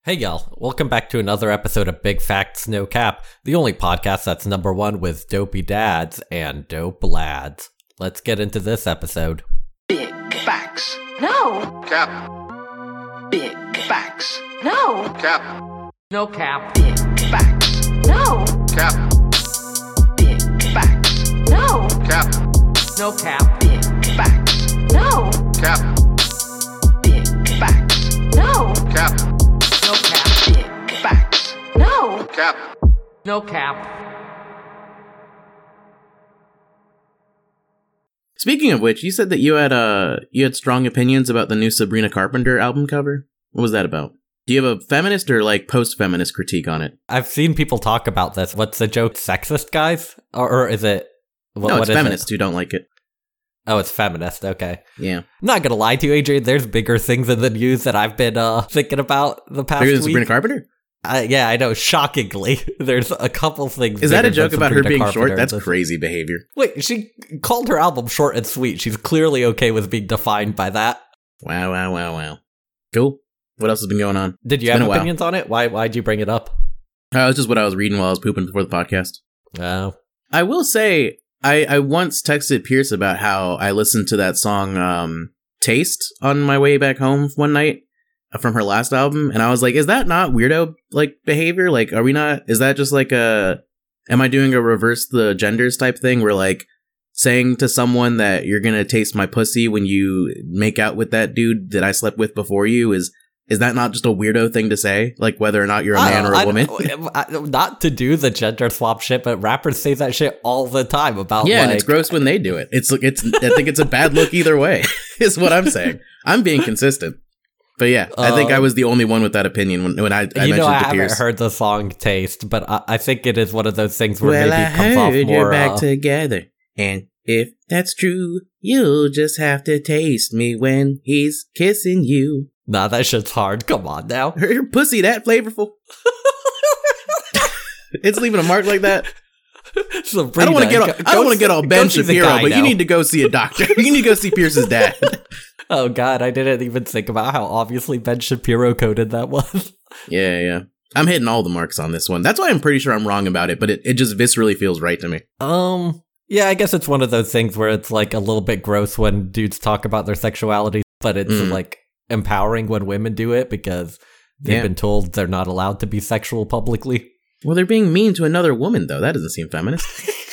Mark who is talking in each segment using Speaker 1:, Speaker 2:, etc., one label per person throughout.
Speaker 1: Hey y'all, welcome back to another episode of Big Facts No Cap, the only podcast that's number one with dopey dads and dope lads. Let's get into this episode.
Speaker 2: Big facts.
Speaker 3: No.
Speaker 2: Cap. Big facts.
Speaker 3: No.
Speaker 2: Cap.
Speaker 3: No cap.
Speaker 2: Big facts.
Speaker 3: No.
Speaker 2: Cap. Big facts.
Speaker 3: No.
Speaker 2: Cap.
Speaker 3: No cap.
Speaker 2: Big facts.
Speaker 3: No.
Speaker 2: Cap. Big facts.
Speaker 3: No.
Speaker 2: Cap.
Speaker 3: No cap.
Speaker 2: Big facts.
Speaker 3: No.
Speaker 2: Cap.
Speaker 3: No cap.
Speaker 4: Speaking of which, you said that you had strong opinions about the new Sabrina Carpenter album cover. What was that about? Do you have a feminist or post-feminist critique on it?
Speaker 1: I've seen people talk about this. What's the joke? Sexist guys? Or is it...
Speaker 4: No, it's feminists who don't like it.
Speaker 1: Oh, it's feminist. Okay.
Speaker 4: Yeah.
Speaker 1: I'm not gonna lie to you, Adrian. There's bigger things in the news that I've been thinking about the past
Speaker 4: Bigger
Speaker 1: week.
Speaker 4: than Sabrina Carpenter?
Speaker 1: Yeah, I know. Shockingly, there's a couple things.
Speaker 4: Is that a
Speaker 1: bigger
Speaker 4: joke
Speaker 1: than
Speaker 4: about her
Speaker 1: Sabrina
Speaker 4: being
Speaker 1: Carpenter.
Speaker 4: short? That's crazy behavior.
Speaker 1: Wait, she called her album short and sweet. She's clearly okay with being defined by that.
Speaker 4: Wow. Cool. What else has been going on?
Speaker 1: Did you have opinions on it? Why'd you bring it up?
Speaker 4: It's just what I was reading while I was pooping before the podcast.
Speaker 1: Oh.
Speaker 4: I will say, I once texted Pierce about how I listened to that song, Taste, on my way back home one night from her last album. And I was like, is that not weirdo, behavior? Are we not, is that just am I doing a reverse the genders type thing where saying to someone that you're going to taste my pussy when you make out with that dude that I slept with before you is that not just a weirdo thing to say? Whether or not you're a man or a woman?
Speaker 1: Not to do the gender swap shit, but rappers say that shit all the time about
Speaker 4: and it's gross when they do it. It's I think it's a bad look either way, is what I'm saying. I'm being consistent. But yeah, I think I was the only one with that opinion when I mentioned it to Pierce.
Speaker 1: I haven't heard the song Taste, but I think it is one of those things where maybe it comes off more...
Speaker 4: you're back together, and if that's true, you'll just have to taste me when he's kissing you.
Speaker 1: Nah, that shit's hard. Come on now.
Speaker 4: Her pussy that flavorful. It's leaving a mark like that.
Speaker 1: Sabrina,
Speaker 4: I don't want to get all Ben Shapiro, but you need to go see a doctor. You need to go see Pierce's dad.
Speaker 1: Oh God, I didn't even think about how obviously Ben Shapiro coded that was.
Speaker 4: Yeah. I'm hitting all the marks on this one. That's why I'm pretty sure I'm wrong about it, but it just viscerally feels right to me.
Speaker 1: Yeah, I guess it's one of those things where it's a little bit gross when dudes talk about their sexuality, but it's empowering when women do it because they've been told they're not allowed to be sexual publicly.
Speaker 4: Well, they're being mean to another woman, though. That doesn't seem feminist.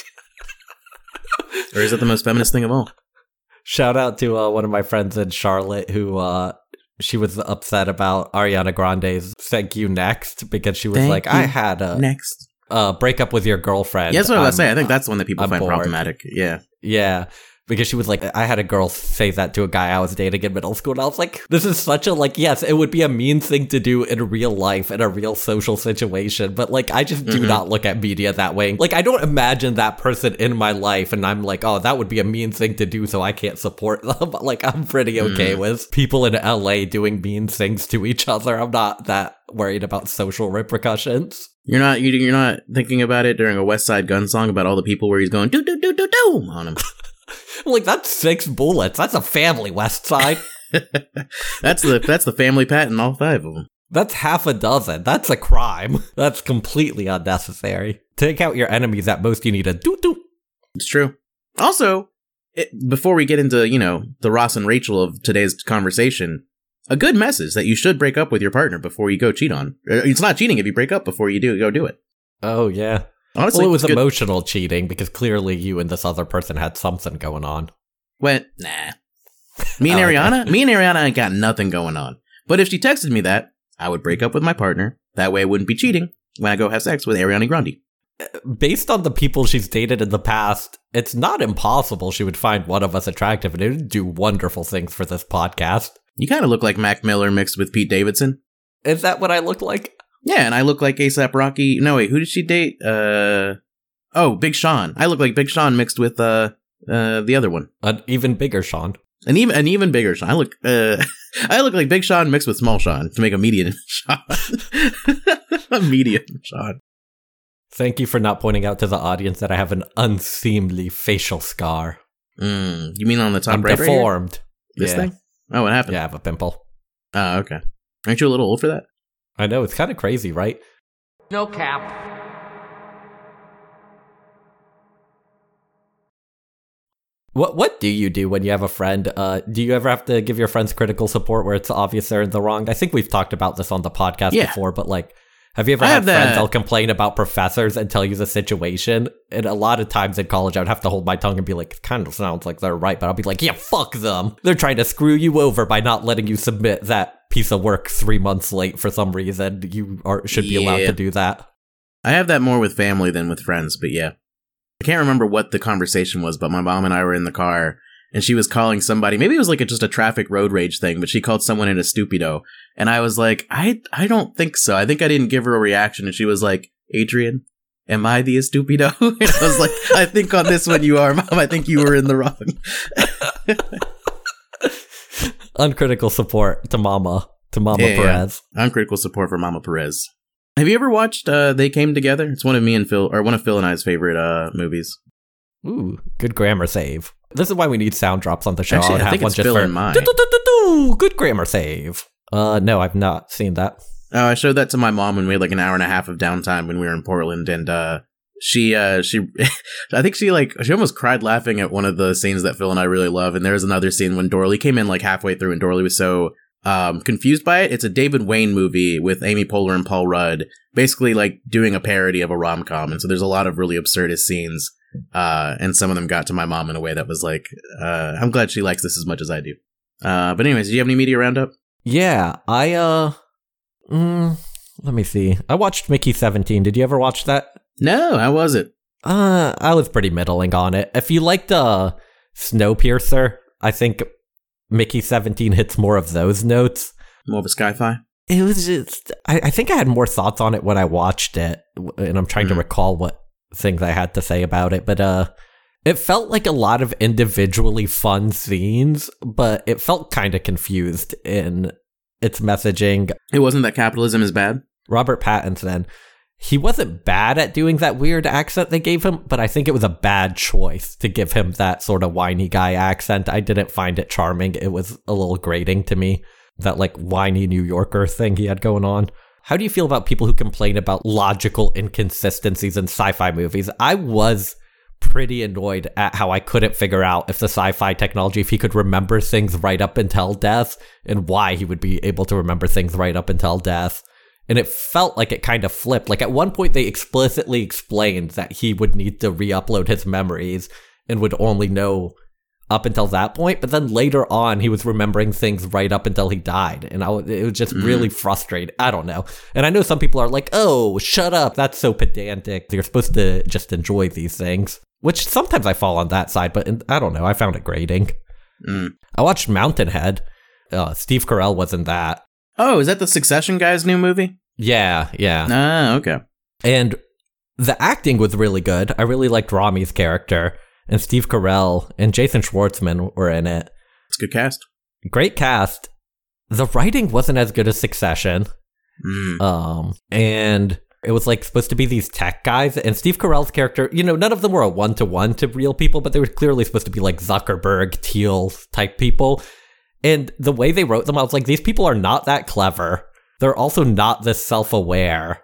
Speaker 4: Or is that the most feminist thing of all?
Speaker 1: Shout out to one of my friends in Charlotte who she was upset about Ariana Grande's Thank You Next because she was I had a
Speaker 4: next
Speaker 1: breakup with your girlfriend.
Speaker 4: Yeah, that's what I was saying. I think that's the one that people find
Speaker 1: bored.
Speaker 4: problematic. Yeah.
Speaker 1: Yeah. Because she was I had a girl say that to a guy I was dating in middle school, and I was like, this is such a, yes, it would be a mean thing to do in real life, in a real social situation, but, I just do not look at media that way. I don't imagine that person in my life, and I'm oh, that would be a mean thing to do, so I can't support them. But, I'm pretty okay with people in LA doing mean things to each other. I'm not that worried about social repercussions.
Speaker 4: You're not thinking about it during a West Side Gun song about all the people where he's going, do, do, do, do, do, on him.
Speaker 1: That's 6 bullets. That's a family, West Side.
Speaker 4: That's the family pat in all 5 of them.
Speaker 1: That's half a dozen. That's a crime. That's completely unnecessary. Take out your enemies. At most, you need a doo-doo.
Speaker 4: It's true. Also, before we get into, the Ross and Rachel of today's conversation, a good message that you should break up with your partner before you go cheat on. It's not cheating if you break up before you go do it.
Speaker 1: Oh, yeah.
Speaker 4: Honestly,
Speaker 1: it was emotional cheating because clearly you and this other person had something going on.
Speaker 4: Nah. Me and Ariana ain't got nothing going on. But if she texted me that, I would break up with my partner. That way I wouldn't be cheating when I go have sex with Ariana Grande.
Speaker 1: Based on the people she's dated in the past, it's not impossible she would find one of us attractive and it would do wonderful things for this podcast.
Speaker 4: You kind of look like Mac Miller mixed with Pete Davidson.
Speaker 1: Is that what I look like?
Speaker 4: Yeah, and I look like A$AP Rocky. No, wait, who did she date? Big Sean. I look like Big Sean mixed with the other one.
Speaker 1: An even bigger Sean.
Speaker 4: An even bigger Sean. I look like Big Sean mixed with Small Sean to make a medium Sean. A medium Sean.
Speaker 1: Thank you for not pointing out to the audience that I have an unseemly facial scar.
Speaker 4: You mean on the top
Speaker 1: I'm
Speaker 4: right?
Speaker 1: Deformed.
Speaker 4: This thing? Oh, what happened?
Speaker 1: Yeah, I have a pimple.
Speaker 4: Oh, okay. Aren't you a little old for that?
Speaker 1: I know, it's kind of crazy, right?
Speaker 3: No cap.
Speaker 1: What do you do when you have a friend? Do you ever have to give your friends critical support where it's obvious they're in the wrong? I think we've talked about this on the podcast before, but like, have you ever had friends that'll complain about professors and tell you the situation? And a lot of times in college, I would have to hold my tongue and be like, it kind of sounds like they're right, but I'll be like, yeah, fuck them. They're trying to screw you over by not letting you submit that piece of work 3 months late for some reason. You should be allowed to do that.
Speaker 4: I have that more with family than with friends, but yeah. I can't remember what the conversation was, but my mom and I were in the car, and she was calling somebody. Maybe it was like just a traffic road rage thing, but she called someone in a stupido. And I was like, I don't think so. I think I didn't give her a reaction. And she was like, Adrian, am I the stupido? And I was like, I think on this one you are, Mom. I think you were in the wrong.
Speaker 1: Uncritical support to Mama Perez.
Speaker 4: Yeah. Uncritical support for Mama Perez. Have you ever watched They Came Together? It's one of Phil and I's favorite movies.
Speaker 1: Ooh, good grammar save. This is why we need sound drops on the show.
Speaker 4: Actually, I think it's Phil and Mine.
Speaker 1: Good grammar save. No, I've not seen that.
Speaker 4: Oh, I showed that to my mom when we had like an hour and a half of downtime when we were in Portland, and she I think she almost cried laughing at one of the scenes that Phil and I really love. And there was another scene when Dorley came in like halfway through, and Dorley was so confused by it. It's a David Wayne movie with Amy Poehler and Paul Rudd, basically like doing a parody of a rom-com. And so there's a lot of really absurdist scenes. And some of them got to my mom in a way that was like, I'm glad she likes this as much as I do. But anyways, do you have any media roundup?
Speaker 1: Yeah, let me see. I watched Mickey 17. Did you ever watch that?
Speaker 4: No, how was it?
Speaker 1: I was pretty middling on it. If you liked Snowpiercer, I think Mickey 17 hits more of those notes.
Speaker 4: More of a sci-fi?
Speaker 1: It was just, I think I had more thoughts on it when I watched it, and I'm trying to recall what things I had to say about it, but it felt like a lot of individually fun scenes, but it felt kind of confused in its messaging.
Speaker 4: It wasn't that capitalism is bad?
Speaker 1: Robert Pattinson, he wasn't bad at doing that weird accent they gave him, but I think it was a bad choice to give him that sort of whiny guy accent. I didn't find it charming. It was a little grating to me, that like whiny New Yorker thing he had going on. How do you feel about people who complain about logical inconsistencies in sci-fi movies? I was pretty annoyed at how I couldn't figure out if the sci-fi technology, if he could remember things right up until death, and why he would be able to remember things right up until death. And it felt like it kind of flipped. Like at one point they explicitly explained that he would need to re-upload his memories and would only know up until that point, but then later on he was remembering things right up until he died, and it was just really frustrating. I don't know. And I know some people are like, oh, shut up, that's so pedantic, you're supposed to just enjoy these things, which sometimes I fall on that side, but I don't know, I found it grating. I watched Mountainhead. Steve Carell was in that.
Speaker 4: Oh, is that the Succession guy's new movie?
Speaker 1: Yeah.
Speaker 4: Ah, okay.
Speaker 1: And the acting was really good. I really liked Rami's character. And Steve Carell and Jason Schwartzman were in it.
Speaker 4: It's a good cast. Great
Speaker 1: cast. The writing wasn't as good as Succession. And it was like supposed to be these tech guys. And Steve Carell's character, none of them were a one-to-one to real people, but they were clearly supposed to be like Zuckerberg, Thiel type people. And the way they wrote them, I was like, these people are not that clever. They're also not this self-aware.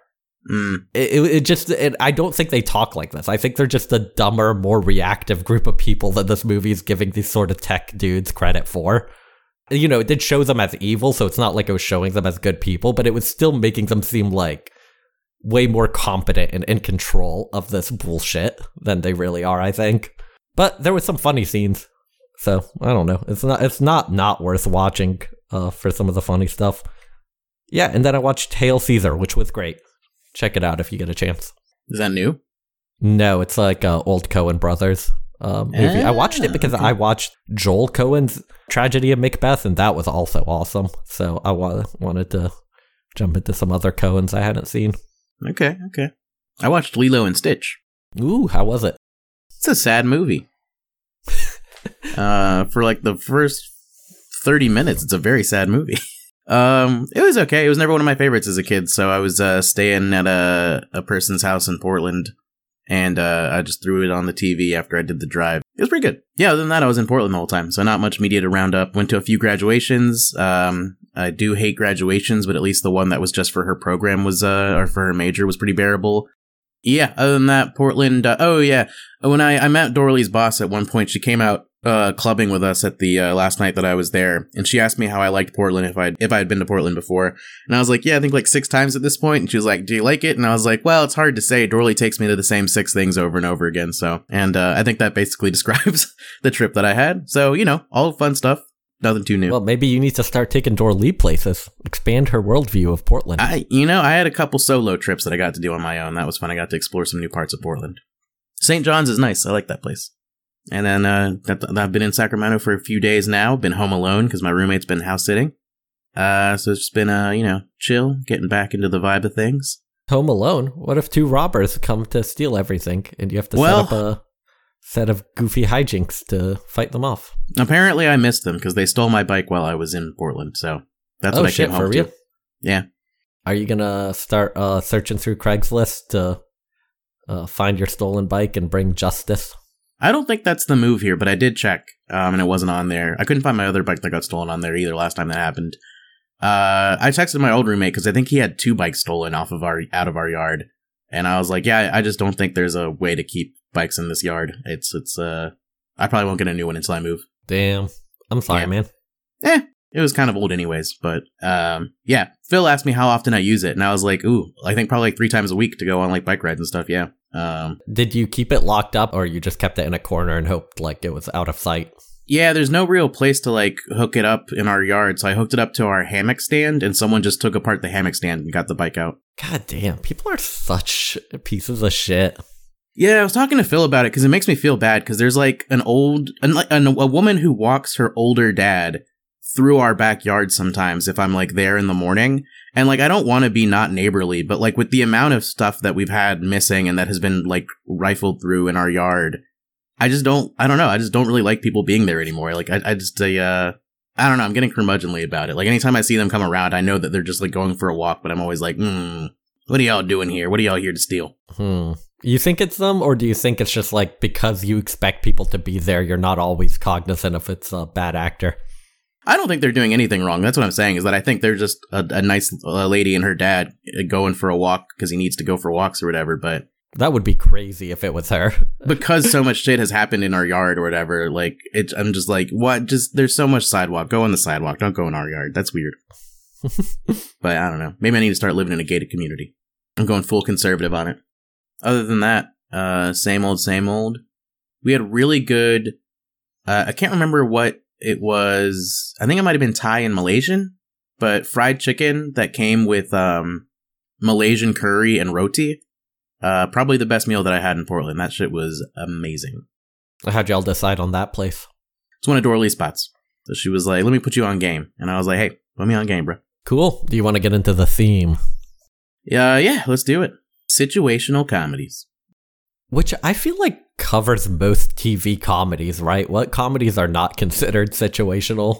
Speaker 1: I don't think they talk like this. I think they're just a dumber, more reactive group of people that this movie is giving these sort of tech dudes credit for. It did show them as evil, so it's not like it was showing them as good people, but it was still making them seem like way more competent and in control of this bullshit than they really are, I think. But there were some funny scenes, so I don't know. It's not worth watching for some of the funny stuff. Yeah, and then I watched Hail Caesar, which was great. Check it out if you get a chance.
Speaker 4: Is that new?
Speaker 1: No, it's like old Coen brothers movie. I watched it because I watched Joel Coen's Tragedy of Macbeth, and that was also awesome. So I wanted to jump into some other Coens I hadn't seen.
Speaker 4: Okay. I watched Lilo and Stitch.
Speaker 1: Ooh, how was it?
Speaker 4: It's a sad movie. For like the first 30 minutes, it's a very sad movie. It was okay. It was never one of my favorites as a kid, so I was staying at a person's house in Portland, and I just threw it on the TV after I did the drive. It was pretty good. Yeah, other than that, I was in Portland the whole time, so not much media to round up. Went to a few graduations. I do hate graduations, but at least the one that was just for her program was, or for her major was pretty bearable. Yeah, other than that, Portland, oh yeah, when I met Dorley's boss at one point, she came out clubbing with us at the last night that I was there, and she asked me how I liked Portland, if I had been to Portland before, and I was like, yeah, I think like 6 times at this point, and she was like, do you like it? And I was like, well, it's hard to say. Dorley takes me to the same 6 things over and over again, so, and I think that basically describes the trip that I had. So, you know, all fun stuff. Nothing too new.
Speaker 1: Well, maybe you need to start taking Dorley places. Expand her worldview of Portland.
Speaker 4: I had a couple solo trips that I got to do on my own. That was fun. I got to explore some new parts of Portland. St. John's is nice. I like that place. And then I've been in Sacramento for a few days now. Been home alone because my roommate's been house sitting. So it's just been, chill, getting back into the vibe of things.
Speaker 1: Home alone? What if 2 robbers come to steal everything and you have to set up a set of goofy hijinks to fight them off?
Speaker 4: Apparently I missed them because they stole my bike while I was in Portland, so that's what I came home to. Yeah.
Speaker 1: Are you gonna start searching through Craigslist to find your stolen bike and bring justice?
Speaker 4: I don't think that's the move here, but I did check, and it wasn't on there. I couldn't find my other bike that got stolen on there either last time that happened. I texted my old roommate because I think he had 2 bikes stolen out of our yard, and I was like, yeah, I just don't think there's a way to keep bikes in this yard. I probably won't get a new one until I move.
Speaker 1: Damn. I'm sorry, man.
Speaker 4: It was kind of old anyways, but yeah. Phil asked me how often I use it, and I was like, ooh, I think probably like 3 times a week to go on like bike rides and stuff, yeah.
Speaker 1: Did you keep it locked up, or you just kept it in a corner and hoped like it was out of sight?
Speaker 4: Yeah, there's no real place to like hook it up in our yard, so I hooked it up to our hammock stand, and someone just took apart the hammock stand and got the bike out.
Speaker 1: God damn, people are such pieces of shit.
Speaker 4: Yeah, I was talking to Phil about it because it makes me feel bad because there's like a woman who walks her older dad through our backyard sometimes if I'm like there in the morning. And like, I don't want to be not neighborly, but like with the amount of stuff that we've had missing and that has been like rifled through in our yard, I don't know. I just don't really like people being there anymore. Like I don't know. I'm getting curmudgeonly about it. Like anytime I see them come around, I know that they're just like going for a walk, but I'm always like, what are y'all doing here? What are y'all here to steal?
Speaker 1: You think it's them, or do you think it's just like because you expect people to be there, you're not always cognizant if it's a bad actor?
Speaker 4: I don't think they're doing anything wrong. That's what I'm saying, is that I think they're just a nice lady and her dad going for a walk because he needs to go for walks or whatever, but...
Speaker 1: That would be crazy if it was her.
Speaker 4: Because so much shit has happened in our yard or whatever, like, I'm just like, what? Just, there's so much sidewalk. Go on the sidewalk. Don't go in our yard. That's weird. But I don't know. Maybe I need to start living in a gated community. I'm going full conservative on it. Other than that, same old. We had really good... I can't remember what it was. I think it might have been Thai and Malaysian, but fried chicken that came with Malaysian curry and roti. Probably the best meal that I had in Portland. That shit was amazing.
Speaker 1: How'd y'all decide on that place?
Speaker 4: It's one of Dorley's spots. So she was like, let me put you on game. And I was like, hey, put me on game, bro.
Speaker 1: Cool. Do you want to get into the theme?
Speaker 4: Yeah, let's do it. Situational comedies.
Speaker 1: Which I feel like covers most TV comedies, right? What comedies are not considered situational?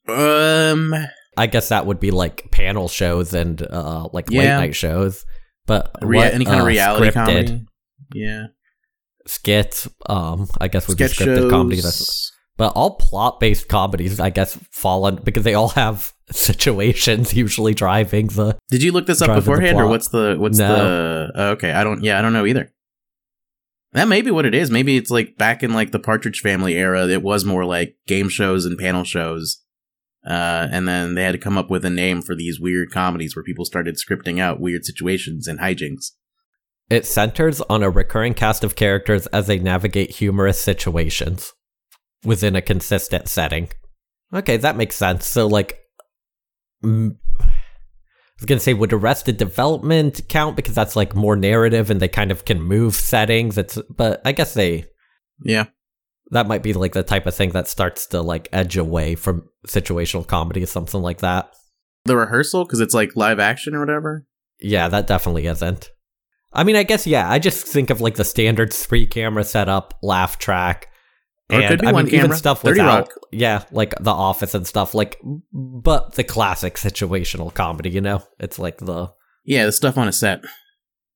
Speaker 1: I guess that would be like panel shows and late night shows. But
Speaker 4: any kind of reality
Speaker 1: scripted
Speaker 4: comedy? Yeah.
Speaker 1: Skits, I guess would
Speaker 4: Sketch
Speaker 1: be scripted
Speaker 4: shows.
Speaker 1: comedy. But all plot-based comedies, I guess, fall on because they all have situations usually driving the.
Speaker 4: Did you look this up beforehand, or what's the? Okay, I don't know either. That may be what it is. Maybe it's like back in like the Partridge Family era. It was more like game shows and panel shows, and then they had to come up with a name for these weird comedies where people started scripting out weird situations and hijinks.
Speaker 1: It centers on a recurring cast of characters as they navigate humorous situations within a consistent setting. Okay, that makes sense. So, like, I was going to say, would Arrested Development count? Because that's, like, more narrative and they kind of can move settings. But I guess
Speaker 4: Yeah.
Speaker 1: That might be, like, the type of thing that starts to, like, edge away from situational comedy or something like that.
Speaker 4: The Rehearsal? Because it's, like, live action or whatever?
Speaker 1: Yeah, that definitely isn't. I mean, I guess, yeah, I just think of, like, the standard 3-camera setup, laugh track.
Speaker 4: Or it could be one camera.
Speaker 1: Even stuff
Speaker 4: 30
Speaker 1: without,
Speaker 4: Rock.
Speaker 1: Yeah, like The Office and stuff, like, but the classic situational comedy, you know? It's like
Speaker 4: the stuff on a set.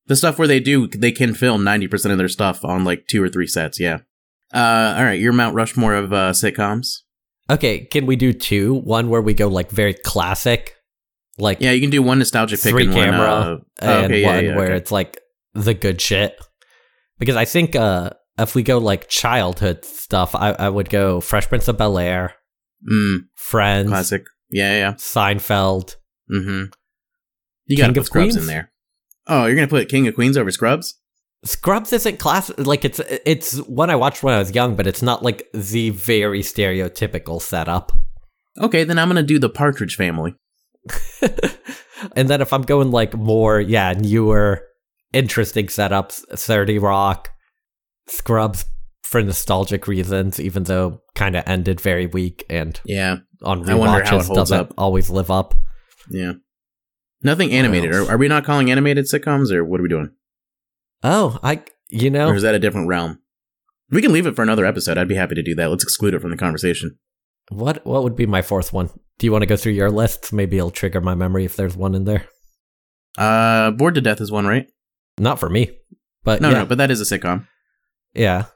Speaker 4: The stuff where they can film 90% of their stuff on like 2 or 3 sets. Yeah. All right. Your Mount Rushmore of sitcoms.
Speaker 1: Okay, can we do 2? One where we go like very classic, like
Speaker 4: Yeah, you can do one nostalgic pick
Speaker 1: 3
Speaker 4: and
Speaker 1: camera,
Speaker 4: one.
Speaker 1: and one where it's like the good shit. Because I think if we go like childhood stuff, I would go Fresh Prince of Bel-Air, Friends,
Speaker 4: Classic. Yeah.
Speaker 1: Seinfeld.
Speaker 4: Mm-hmm. You got to
Speaker 1: King
Speaker 4: put
Speaker 1: of
Speaker 4: Scrubs
Speaker 1: Queens?
Speaker 4: in there. Oh, you're gonna put King of Queens over Scrubs?
Speaker 1: Scrubs isn't classic. Like it's one I watched when I was young, but it's not like the very stereotypical setup.
Speaker 4: Okay, then I'm gonna do the Partridge Family.
Speaker 1: And then if I'm going like more, newer, interesting setups, 30 Rock, Scrubs for nostalgic reasons, even though kind of ended very weak and
Speaker 4: Yeah.
Speaker 1: on
Speaker 4: I wonder how it
Speaker 1: rewatches
Speaker 4: holds
Speaker 1: doesn't
Speaker 4: up.
Speaker 1: always live up.
Speaker 4: Yeah. Nothing animated.
Speaker 1: else?
Speaker 4: Are we not calling animated sitcoms, or what are we doing?
Speaker 1: Oh,
Speaker 4: Or is that a different realm? We can leave it for another episode. I'd be happy to do that. Let's exclude it from the conversation.
Speaker 1: what would be my 4th one? Do you want to go through your lists? Maybe it'll trigger my memory if there's one in there.
Speaker 4: Bored to Death is one, right?
Speaker 1: Not for me, but
Speaker 4: No, but that is a sitcom.
Speaker 1: yeah.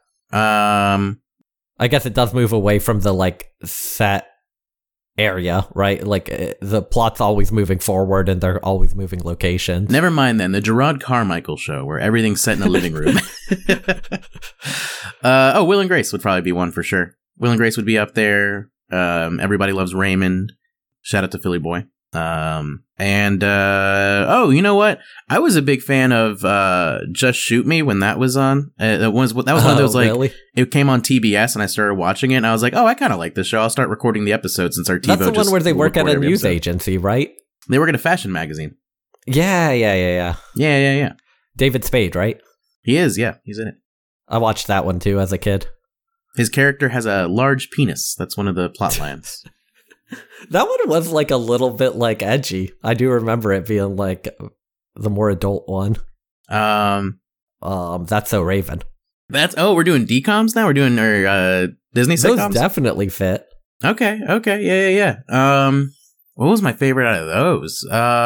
Speaker 1: I guess it does move away from the like set area, right? Like the plot's always moving forward and they're always moving locations.
Speaker 4: Never mind then. The Gerard Carmichael show, where everything's set in a living room. Will and Grace would probably be one for sure. Will and Grace would be up there. Everybody Loves Raymond. Shout out to Philly Boy. You know what? I was a big fan of Just Shoot Me when that was on. That was one of those like
Speaker 1: really?
Speaker 4: It came on TBS and I started watching it and I was like, oh, I kind of like this show. I'll start recording the episodes since our TiVo
Speaker 1: That's the one where they work at a news agency, right?
Speaker 4: They work at a fashion magazine.
Speaker 1: Yeah.
Speaker 4: Yeah.
Speaker 1: David Spade, right?
Speaker 4: He is. Yeah, he's in it.
Speaker 1: I watched that one too as a kid.
Speaker 4: His character has a large penis. That's one of the plot lines.
Speaker 1: That one was like a little bit like edgy. I do remember it being like the more adult one. That's So Raven.
Speaker 4: We're doing DComs now? We're doing our Disney sitcoms?
Speaker 1: Those definitely fit.
Speaker 4: Okay. Yeah. What was my favorite out of those?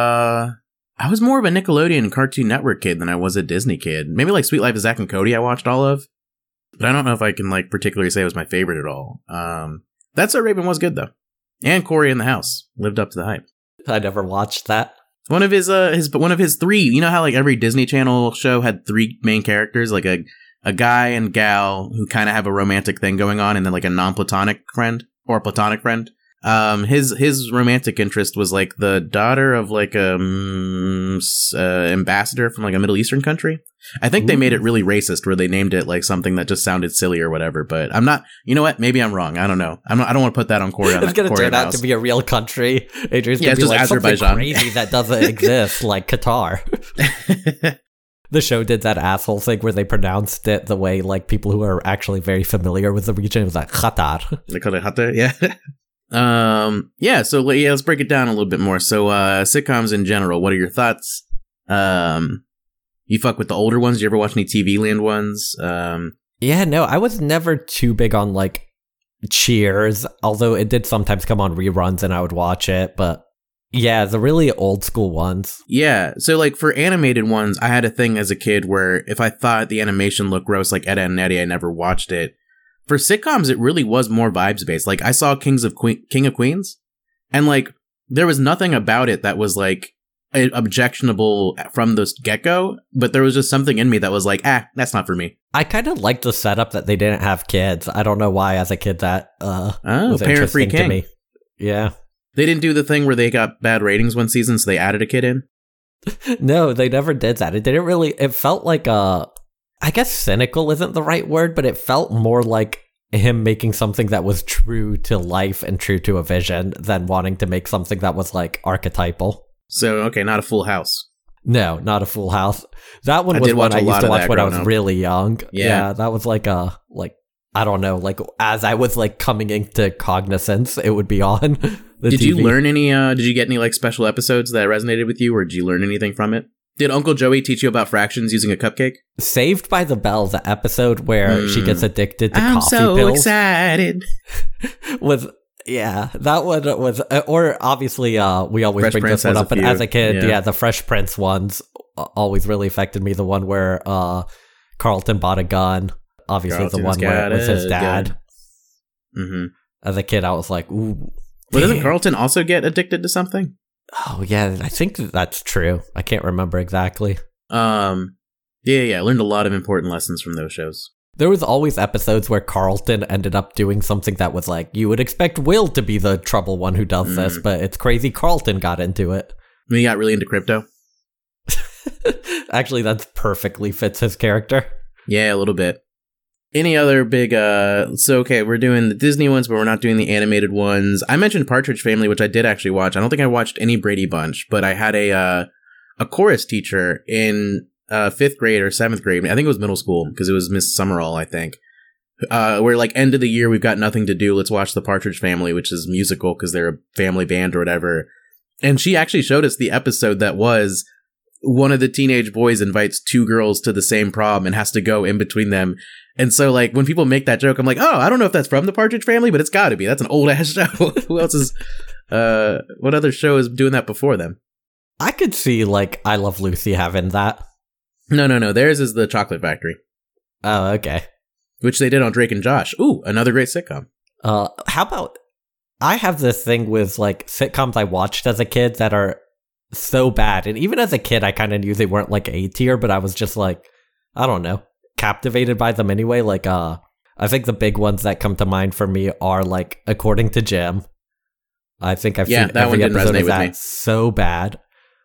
Speaker 4: I was more of a Nickelodeon and Cartoon Network kid than I was a Disney kid. Maybe like Sweet Life of Zack and Cody I watched all of. But I don't know if I can like particularly say it was my favorite at all. That's So Raven was good though. And Corey in the House lived up to the hype.
Speaker 1: I never watched that.
Speaker 4: One of his 3, you know how like every Disney Channel show had 3 main characters, like a guy and gal who kind of have a romantic thing going on, and then like a non-platonic friend or a platonic friend. His romantic interest was like the daughter of like a ambassador from like a Middle Eastern country. I think they made it really racist where they named it like something that just sounded silly or whatever, but I'm not, you know what? Maybe I'm wrong. I don't know. I don't want to put that on Corey.
Speaker 1: It's going to turn out to be a real country. Adrian's going to be
Speaker 4: just
Speaker 1: like
Speaker 4: Azerbaijan.
Speaker 1: something crazy that doesn't exist, like Qatar. The show did that asshole thing where they pronounced it the way like people who are actually very familiar with the region. It was like Qatar.
Speaker 4: They call it Qatar, yeah. So let's break it down a little bit more. So sitcoms in general, what are your thoughts? You fuck with the older ones? Do you ever watch any TV Land ones?
Speaker 1: Yeah, no, I was never too big on like Cheers, although it did sometimes come on reruns and I would watch it, but yeah, the really old school ones.
Speaker 4: Yeah, so like for animated ones, I had a thing as a kid where if I thought the animation looked gross, like Ed, Edd and Eddy, I never watched it. For sitcoms, it really was more vibes based. Like I saw King of Queens, and like there was nothing about it that was like objectionable from the get-go, but there was just something in me that was like, that's not for me.
Speaker 1: I kind of liked the setup that they didn't have kids. I don't know why as a kid that was
Speaker 4: parent-free
Speaker 1: interesting
Speaker 4: king.
Speaker 1: to me. Yeah.
Speaker 4: They didn't do the thing where they got bad ratings one season, so they added a kid in?
Speaker 1: No, they never did that. It didn't really, it felt like I guess cynical isn't the right word, but it felt more like him making something that was true to life and true to a vision than wanting to make something that was like archetypal.
Speaker 4: So, okay, not a Full House.
Speaker 1: No, not a Full House. That one was one I used to watch when I was really young. Yeah, that was like I don't know, like as I was like coming into cognizance, it would be on the
Speaker 4: Did
Speaker 1: TV.
Speaker 4: you learn any, did you get any like special episodes that resonated with you, or did you learn anything from it? Did Uncle Joey teach you about fractions using a cupcake?
Speaker 1: Saved by the Bell, the episode where she gets addicted to coffee
Speaker 4: I'm so
Speaker 1: pills.
Speaker 4: excited.
Speaker 1: Yeah, that one was, or obviously, we always
Speaker 4: Fresh
Speaker 1: bring
Speaker 4: Prince
Speaker 1: this one
Speaker 4: has
Speaker 1: up,
Speaker 4: a
Speaker 1: but
Speaker 4: few.
Speaker 1: as a kid,
Speaker 4: Yeah.
Speaker 1: the Fresh Prince ones always really affected me. The one where Carlton bought a gun. Obviously, the
Speaker 4: Carlton's
Speaker 1: one where it was his dad.
Speaker 4: Mm-hmm.
Speaker 1: As a kid, I was like, ooh.
Speaker 4: But doesn't
Speaker 1: damn.
Speaker 4: Carlton also get addicted to something?
Speaker 1: Oh, yeah, I think that's true. I can't remember exactly.
Speaker 4: Yeah. I learned a lot of important lessons from those shows.
Speaker 1: There was always episodes where Carlton ended up doing something that was like, you would expect Will to be the trouble one who does this, but it's crazy Carlton got into it.
Speaker 4: When he got really into crypto.
Speaker 1: Actually, that perfectly fits his character.
Speaker 4: Yeah, a little bit. Any other big, so okay, we're doing the Disney ones, but we're not doing the animated ones. I mentioned Partridge Family, which I did actually watch. I don't think I watched any Brady Bunch, but I had a chorus teacher in 5th grade or 7th grade. I think it was middle school, because it was Miss Summerall, I think. We're like, end of the year, we've got nothing to do. Let's watch the Partridge Family, which is musical because they're a family band or whatever. And she actually showed us the episode that was one of the teenage boys invites 2 girls to the same prom and has to go in between them. And so, like, when people make that joke, I'm like, oh, I don't know if that's from the Partridge Family, but it's got to be. That's an old-ass show. Who else is, what other show is doing that before them?
Speaker 1: I could see, like, I Love Lucy having that.
Speaker 4: No. Theirs is the Chocolate Factory,
Speaker 1: Oh, okay.
Speaker 4: which they did on Drake and Josh. Ooh, another great sitcom.
Speaker 1: How about, I have this thing with, like, sitcoms I watched as a kid that are so bad. And even as a kid, I kind of knew they weren't, like, A tier, but I was just, like, I don't know, captivated by them anyway. Like, I think the big ones that come to mind for me are, like, According to Jim. I think I've seen
Speaker 4: that one
Speaker 1: every
Speaker 4: didn't
Speaker 1: episode
Speaker 4: resonate
Speaker 1: of
Speaker 4: with
Speaker 1: that.
Speaker 4: me.
Speaker 1: So bad.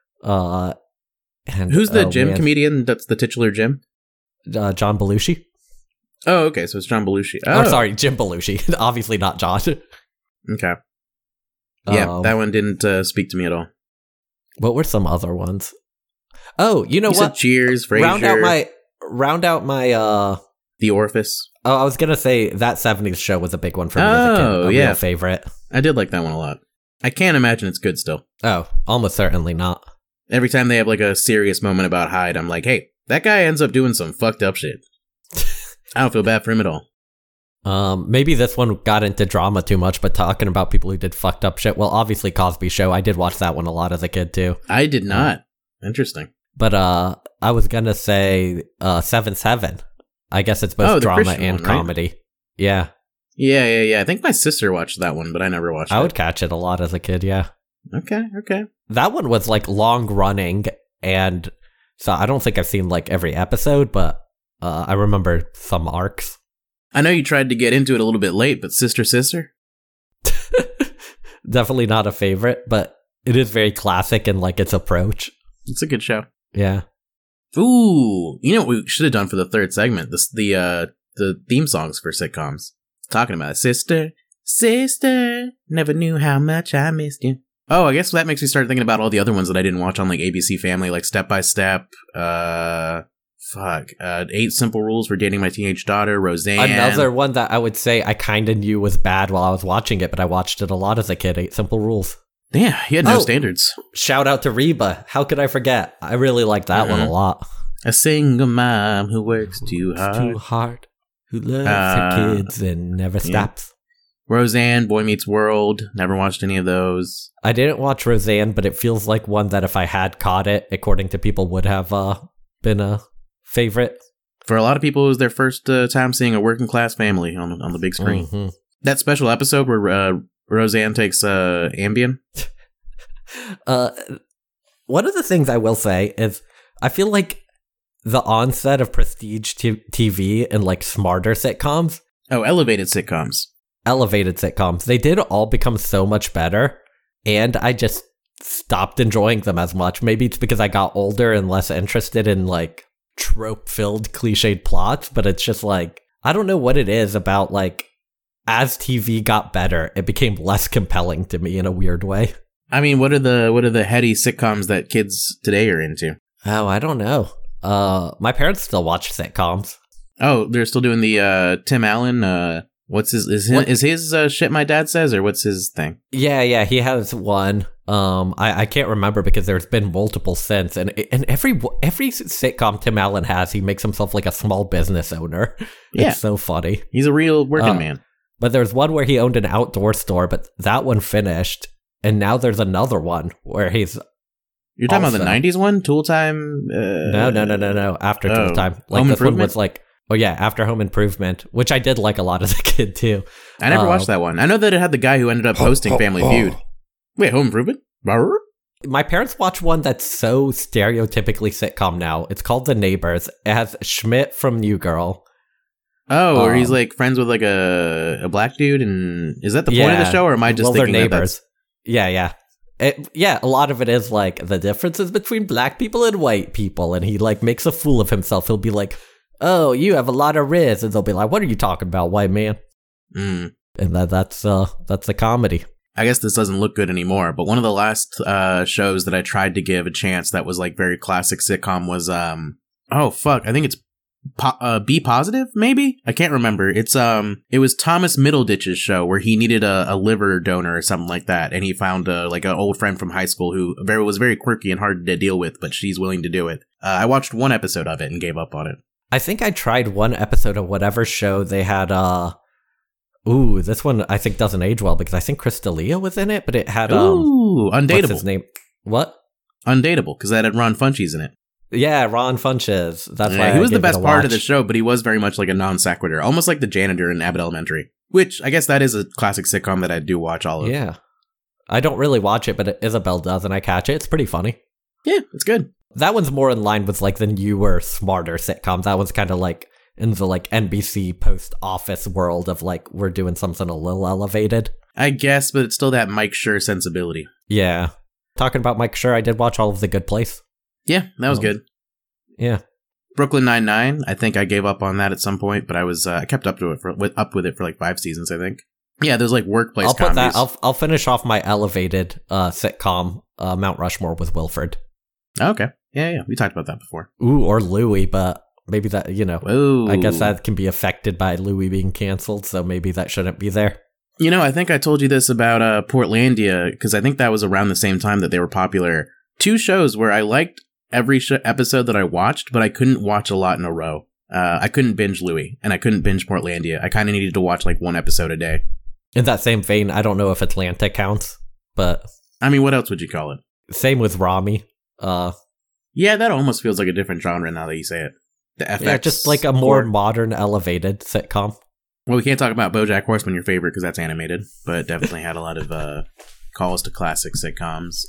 Speaker 1: And
Speaker 4: Who's the
Speaker 1: oh,
Speaker 4: Jim
Speaker 1: man.
Speaker 4: comedian that's the titular Jim?
Speaker 1: John Belushi?
Speaker 4: Oh, okay, so it's John Belushi. Oh,
Speaker 1: Or sorry, Jim Belushi. Obviously not John.
Speaker 4: Okay. Yeah, that one didn't speak to me at all.
Speaker 1: What were some other ones? Oh, you know
Speaker 4: You
Speaker 1: what?
Speaker 4: said Cheers, Frasier,
Speaker 1: Round out my
Speaker 4: The Orifice.
Speaker 1: Oh, I was gonna say that 70s show was a big one for me as a kid.
Speaker 4: Oh,
Speaker 1: A
Speaker 4: yeah.
Speaker 1: real favorite.
Speaker 4: I did like that one a lot. I can't imagine it's good still.
Speaker 1: Oh, almost certainly not.
Speaker 4: Every time they have like a serious moment about Hyde, I'm like, hey, that guy ends up doing some fucked up shit. I don't feel bad for him at all.
Speaker 1: Maybe this one got into drama too much, but talking about people who did fucked up shit. Well, obviously Cosby Show. I did watch that one a lot as a kid too.
Speaker 4: I did not. Interesting.
Speaker 1: But I was gonna say 7-7. I guess it's both
Speaker 4: Oh, the
Speaker 1: drama
Speaker 4: Christian
Speaker 1: and
Speaker 4: one, right?
Speaker 1: comedy. Yeah.
Speaker 4: Yeah. I think my sister watched that one, but I never watched it.
Speaker 1: I would catch it a lot as a kid, yeah.
Speaker 4: Okay.
Speaker 1: That one was like long running, and so I don't think I've seen like every episode, but I remember some arcs.
Speaker 4: I know you tried to get into it a little bit late, but Sister?
Speaker 1: Definitely not a favorite, but it is very classic in like its approach.
Speaker 4: It's a good show.
Speaker 1: Yeah.
Speaker 4: Ooh, you know what we should have done for the third segment? The theme songs for sitcoms. Talking about it. Sister, never knew how much I missed you. Oh, I guess that makes me start thinking about all the other ones that I didn't watch on like ABC Family, like Step by Step. 8 Simple Rules for Dating My Teenage Daughter. Roseanne.
Speaker 1: Another one that I would say I kind of knew was bad while I was watching it, but I watched it a lot as a kid. 8 Simple Rules.
Speaker 4: Yeah, he had no
Speaker 1: Oh.
Speaker 4: standards.
Speaker 1: Shout out to Reba. How could I forget? I really like that one a lot.
Speaker 4: A single mom who works too
Speaker 1: It's
Speaker 4: hard.
Speaker 1: too hard. Who loves her kids and never stops.
Speaker 4: Roseanne, Boy Meets World. Never watched any of those.
Speaker 1: I didn't watch Roseanne, but it feels like one that if I had caught it, according to people, would have been a favorite.
Speaker 4: For a lot of people, it was their first time seeing a working class family on the big screen.
Speaker 1: Mhm.
Speaker 4: That special episode where Roseanne takes Ambien.
Speaker 1: One of the things I will say is I feel like the onset of prestige TV and like smarter sitcoms,
Speaker 4: Oh, elevated sitcoms.
Speaker 1: elevated sitcoms, they did all become so much better, and I just stopped enjoying them as much. Maybe it's because I got older and less interested in like trope-filled cliched plots, but it's just like, I don't know what it is about like, as TV got better, it became less compelling to me in a weird way.
Speaker 4: I mean, what are the heady sitcoms that kids today are into?
Speaker 1: Oh, I don't know. My parents still watch sitcoms.
Speaker 4: Oh, they're still doing the Tim Allen. What's his Shit My Dad Says, or what's his thing?
Speaker 1: Yeah, he has one. I can't remember because there's been multiple since, and every sitcom Tim Allen has, he makes himself like a small business owner.
Speaker 4: Yeah.
Speaker 1: It's so funny.
Speaker 4: He's a real working man.
Speaker 1: But there's one where he owned an outdoor store, but that one finished, and now there's another one where he's
Speaker 4: You're talking
Speaker 1: Also-
Speaker 4: about the 90s one? Tool Time?
Speaker 1: No. After Tool Time. Like
Speaker 4: Home
Speaker 1: this one
Speaker 4: Improvement?
Speaker 1: was like, oh yeah, after Home Improvement, which I did like a lot as a kid too.
Speaker 4: I never watched that one. I know that it had the guy who ended up hosting Family Feud. Wait, Home Improvement? Brr?
Speaker 1: My parents watch one that's so stereotypically sitcom now. It's called The Neighbors. It has Schmidt from New Girl.
Speaker 4: Oh, or he's like friends with like a black dude, and is that the point of the show, or am I just
Speaker 1: they're
Speaker 4: thinking that
Speaker 1: neighbors? Yeah. Yeah, a lot of it is like the differences between black people and white people, and he like makes a fool of himself. He'll be like, "Oh, you have a lot of riz," and they'll be like, "What are you talking about, white man?"
Speaker 4: Mm.
Speaker 1: And that's a comedy.
Speaker 4: I guess this doesn't look good anymore, but one of the last shows that I tried to give a chance that was like very classic sitcom was I think it's Be Positive, maybe? I can't remember. It was Thomas Middleditch's show where he needed a liver donor or something like that, and he found like an old friend from high school who was very quirky and hard to deal with, but she's willing to do it. I watched one episode of it and gave up on it.
Speaker 1: I think I tried one episode of whatever show they had. Ooh, this one I think doesn't age well because I think Chris D'Elia was in it, but it had
Speaker 4: Ooh,
Speaker 1: what's
Speaker 4: Undateable.
Speaker 1: his name? What?
Speaker 4: Undateable, because that had Ron Funches in it.
Speaker 1: Yeah, Ron Funches. That's why
Speaker 4: he was
Speaker 1: I
Speaker 4: the
Speaker 1: gave it
Speaker 4: best
Speaker 1: a
Speaker 4: part of
Speaker 1: watch.
Speaker 4: the show, but he was very much like a non sequitur, almost like the janitor in Abbott Elementary. Which I guess that is a classic sitcom that I do watch all of.
Speaker 1: Yeah, I don't really watch it, but Isabel does, and I catch it. It's pretty funny.
Speaker 4: Yeah, it's good.
Speaker 1: That one's more in line with like the newer, smarter sitcoms. That one's kind of like in the like NBC post office world of like we're doing something a little elevated.
Speaker 4: I guess, but it's still that Mike Schur sensibility.
Speaker 1: Yeah. Talking about Mike Schur, I did watch all of The Good Place.
Speaker 4: Yeah, that was good.
Speaker 1: Yeah.
Speaker 4: Brooklyn Nine-Nine, I think I gave up on that at some point, but I was I kept up with it for like 5 seasons, I think. Yeah, there's like workplace
Speaker 1: I'll put
Speaker 4: comedies.
Speaker 1: that. I'll finish off my elevated sitcom Mount Rushmore with Wilford.
Speaker 4: Okay. Yeah, we talked about that before.
Speaker 1: Ooh, or Louie, but maybe that,
Speaker 4: Whoa.
Speaker 1: I guess that can be affected by Louie being canceled, so maybe that shouldn't be there.
Speaker 4: I think I told you this about Portlandia, because I think that was around the same time that they were popular. 2 shows where I liked every episode that I watched, but I couldn't watch a lot in a row. I couldn't binge Louie, and I couldn't binge Portlandia. I kind of needed to watch like 1 episode a day.
Speaker 1: In that same vein, I don't know if Atlanta counts, but
Speaker 4: I mean, what else would you call it?
Speaker 1: same with Rami.
Speaker 4: Yeah, that almost feels like a different genre now that you say it. The FX.
Speaker 1: Yeah, just like a more
Speaker 4: or-
Speaker 1: modern, elevated sitcom.
Speaker 4: Well, we can't talk about BoJack Horseman, your favorite, because that's animated, but it definitely had a lot of calls to classic sitcoms.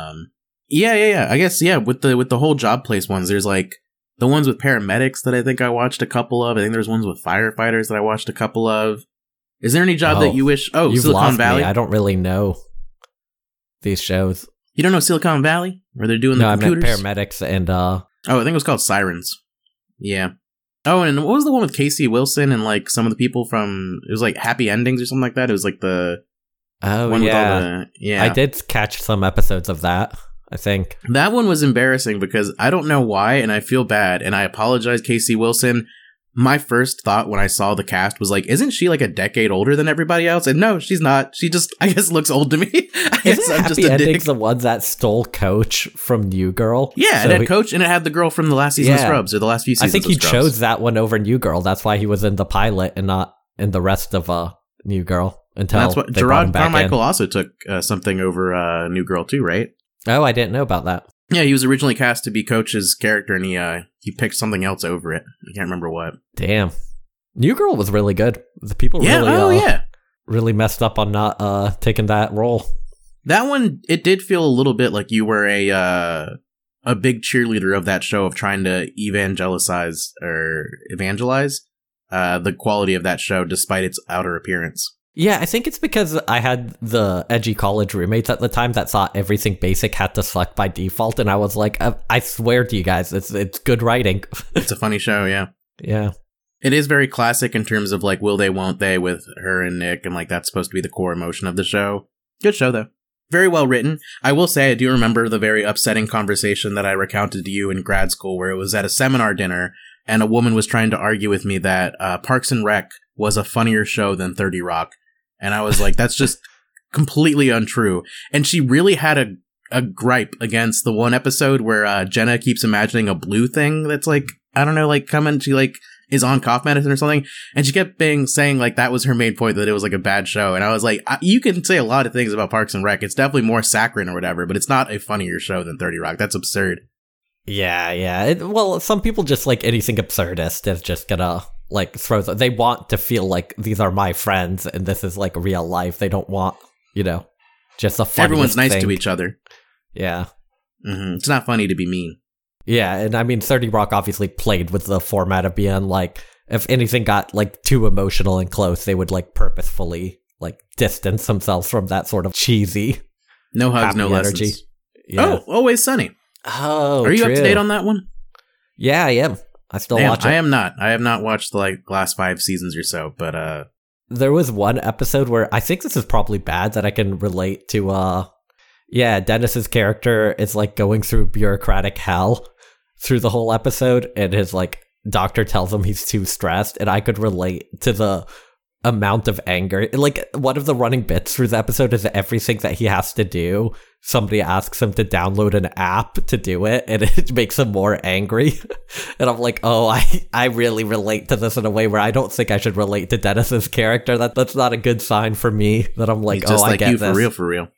Speaker 4: Yeah. I guess with the whole job place ones, there's like the ones with paramedics that I think I watched a couple of. I think there's ones with firefighters that I watched a couple of. Is there any job that you wish? Oh,
Speaker 1: You've
Speaker 4: Silicon
Speaker 1: lost
Speaker 4: Valley.
Speaker 1: me. I don't really know these shows.
Speaker 4: You don't know Silicon Valley, where they're doing
Speaker 1: No,
Speaker 4: the
Speaker 1: I meant
Speaker 4: computers?
Speaker 1: paramedics and
Speaker 4: Oh, I think it was called Sirens. Yeah. Oh, and what was the one with Casey Wilson and like some of the people from? It was like Happy Endings or something like that. It was like the
Speaker 1: oh
Speaker 4: one with all
Speaker 1: yeah,
Speaker 4: the yeah.
Speaker 1: I did catch some episodes of that. I think.
Speaker 4: That one was embarrassing because I don't know why, and I feel bad, and I apologize, Casey Wilson. My first thought when I saw the cast was like, isn't she like a decade older than everybody else? And no, she's not. She just, I guess, looks old to me. I guess
Speaker 1: Isn't
Speaker 4: I'm
Speaker 1: Happy
Speaker 4: just a
Speaker 1: Endings
Speaker 4: dick.
Speaker 1: the ones that stole Coach from New Girl?
Speaker 4: Yeah,
Speaker 1: So
Speaker 4: it had Coach, and it had the girl from the last season of
Speaker 1: Yeah.
Speaker 4: Scrubs, or the last few
Speaker 1: I
Speaker 4: seasons
Speaker 1: think
Speaker 4: of
Speaker 1: he
Speaker 4: Scrubs.
Speaker 1: chose that one over New Girl. That's why he was in the pilot and not in the rest of New Girl until
Speaker 4: That's what
Speaker 1: they brought him
Speaker 4: Gerard
Speaker 1: back
Speaker 4: Carmichael
Speaker 1: in.
Speaker 4: also took something over New Girl too, right?
Speaker 1: Oh, I didn't know about that.
Speaker 4: Yeah, he was originally cast to be Coach's character, and he picked something else over it. I can't remember what.
Speaker 1: Damn. New Girl was really good. The people
Speaker 4: Yeah,
Speaker 1: really, really messed up on not taking that role.
Speaker 4: That one, it did feel a little bit like you were a big cheerleader of that show of trying to evangelize the quality of that show despite its outer appearance.
Speaker 1: Yeah, I think it's because I had the edgy college roommates at the time that thought everything basic had to suck by default, and I was like, I swear to you guys, it's good writing.
Speaker 4: It's a funny show, yeah.
Speaker 1: Yeah.
Speaker 4: It is very classic in terms of like will they, won't they with her and Nick, and like that's supposed to be the core emotion of the show. Good show though. Very well written. I will say I do remember the very upsetting conversation that I recounted to you in grad school where it was at a seminar dinner and a woman was trying to argue with me that Parks and Rec was a funnier show than 30 Rock. And I was like, that's just completely untrue. And she really had a gripe against the one episode where Jenna keeps imagining a blue thing that's like, I don't know, like coming. She like is on cough medicine or something. And she kept saying like that was her main point, that it was like a bad show. And I was like, you can say a lot of things about Parks and Rec. It's definitely more saccharine or whatever, but it's not a funnier show than 30 Rock. That's absurd.
Speaker 1: Yeah. Well, some people just like anything absurdist is just gonna like throw. They want to feel like these are my friends and this is like real life. They don't want, just a funny.
Speaker 4: Everyone's nice to each other.
Speaker 1: Yeah.
Speaker 4: Mm-hmm. It's not funny to be mean.
Speaker 1: Yeah, and I mean, 30 Rock obviously played with the format of being like, if anything got like too emotional and close, they would like purposefully like distance themselves from that sort of cheesy,
Speaker 4: no hugs, no lessons.
Speaker 1: energy. Yeah.
Speaker 4: Oh, Always Sunny.
Speaker 1: Oh,
Speaker 4: are you
Speaker 1: true.
Speaker 4: up to date on that one?
Speaker 1: Yeah, I am. I still watch it.
Speaker 4: I am not. I have not watched the like last 5 seasons or so, but
Speaker 1: there was one episode where I think this is probably bad that I can relate to. Dennis's character is like going through bureaucratic hell through the whole episode, and his like doctor tells him he's too stressed, and I could relate to the amount of anger. Like, one of the running bits through the episode is everything that he has to do, somebody asks him to download an app to do it, and it makes him more angry. And I'm like, oh, I really relate to this in a way where I don't think I should relate to Dennis's character. That's not a good sign for me, that I'm like,
Speaker 4: just
Speaker 1: I get
Speaker 4: you
Speaker 1: this.
Speaker 4: For real.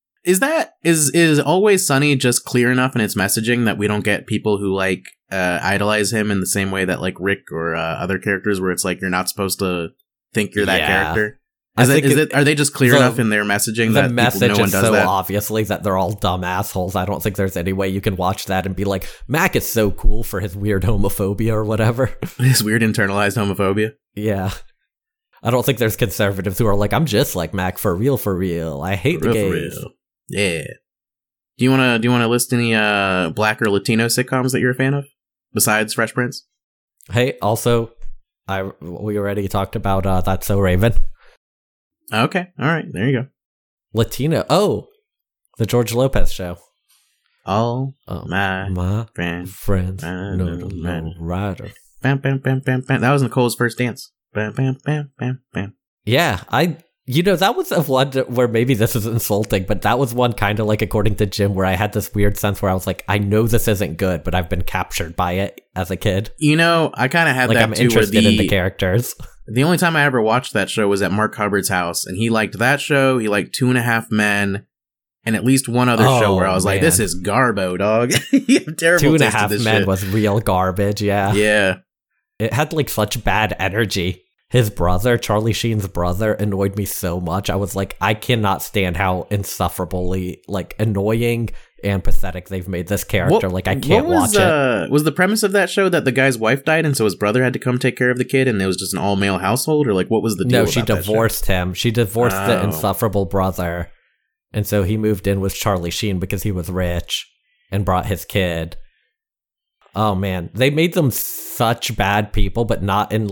Speaker 4: Is Always Sunny just clear enough in its messaging that we don't get people who like idolize him in the same way that like Rick or other characters, where it's like you're not supposed to think you're that character? Are they just clear enough in their messaging that no one does
Speaker 1: so
Speaker 4: that?
Speaker 1: Obviously that they're all dumb assholes. I don't think there's any way you can watch that and be like, Mac is so cool for his weird homophobia or whatever.
Speaker 4: His weird internalized homophobia.
Speaker 1: Yeah. I don't think there's conservatives who are like, I'm just like Mac for real. I hate the gays.
Speaker 4: Yeah. Do you wanna list any Black or Latino sitcoms that you're a fan of besides Fresh Prince?
Speaker 1: Hey, also, we already talked about That's So Raven.
Speaker 4: Okay, all right, there you go.
Speaker 1: Latino. Oh, the George Lopez show.
Speaker 4: All my
Speaker 1: friends know the low rider.
Speaker 4: Bam, bam, bam, bam, bam. That was Nicole's first dance. Bam, bam, bam, bam, bam.
Speaker 1: Yeah, that was a one where maybe this is insulting, but that was one kind of like, according to Jim, where I had this weird sense where I was like, I know this isn't good, but I've been captured by it as a kid.
Speaker 4: I kind of had
Speaker 1: like,
Speaker 4: that
Speaker 1: I'm
Speaker 4: too.
Speaker 1: interested in the characters.
Speaker 4: The only time I ever watched that show was at Mark Hubbard's house, and he liked that show. He liked 2.5 Men, and at least one other show where I was like, "This is garbo, dog." You have terrible
Speaker 1: 2.5 Men
Speaker 4: shit.
Speaker 1: was real garbage. Yeah,
Speaker 4: yeah.
Speaker 1: It had like such bad energy. His brother, Charlie Sheen's brother, annoyed me so much. I was like, I cannot stand how insufferably like annoying and pathetic they've made this character. I can't watch it.
Speaker 4: Was the premise of that show that the guy's wife died and so his brother had to come take care of the kid, and it was just an all-male household, or like what was the deal?
Speaker 1: No, she divorced him. She divorced the insufferable brother, and so he moved in with Charlie Sheen because he was rich and brought his kid. Oh man, they made them such bad people, but not in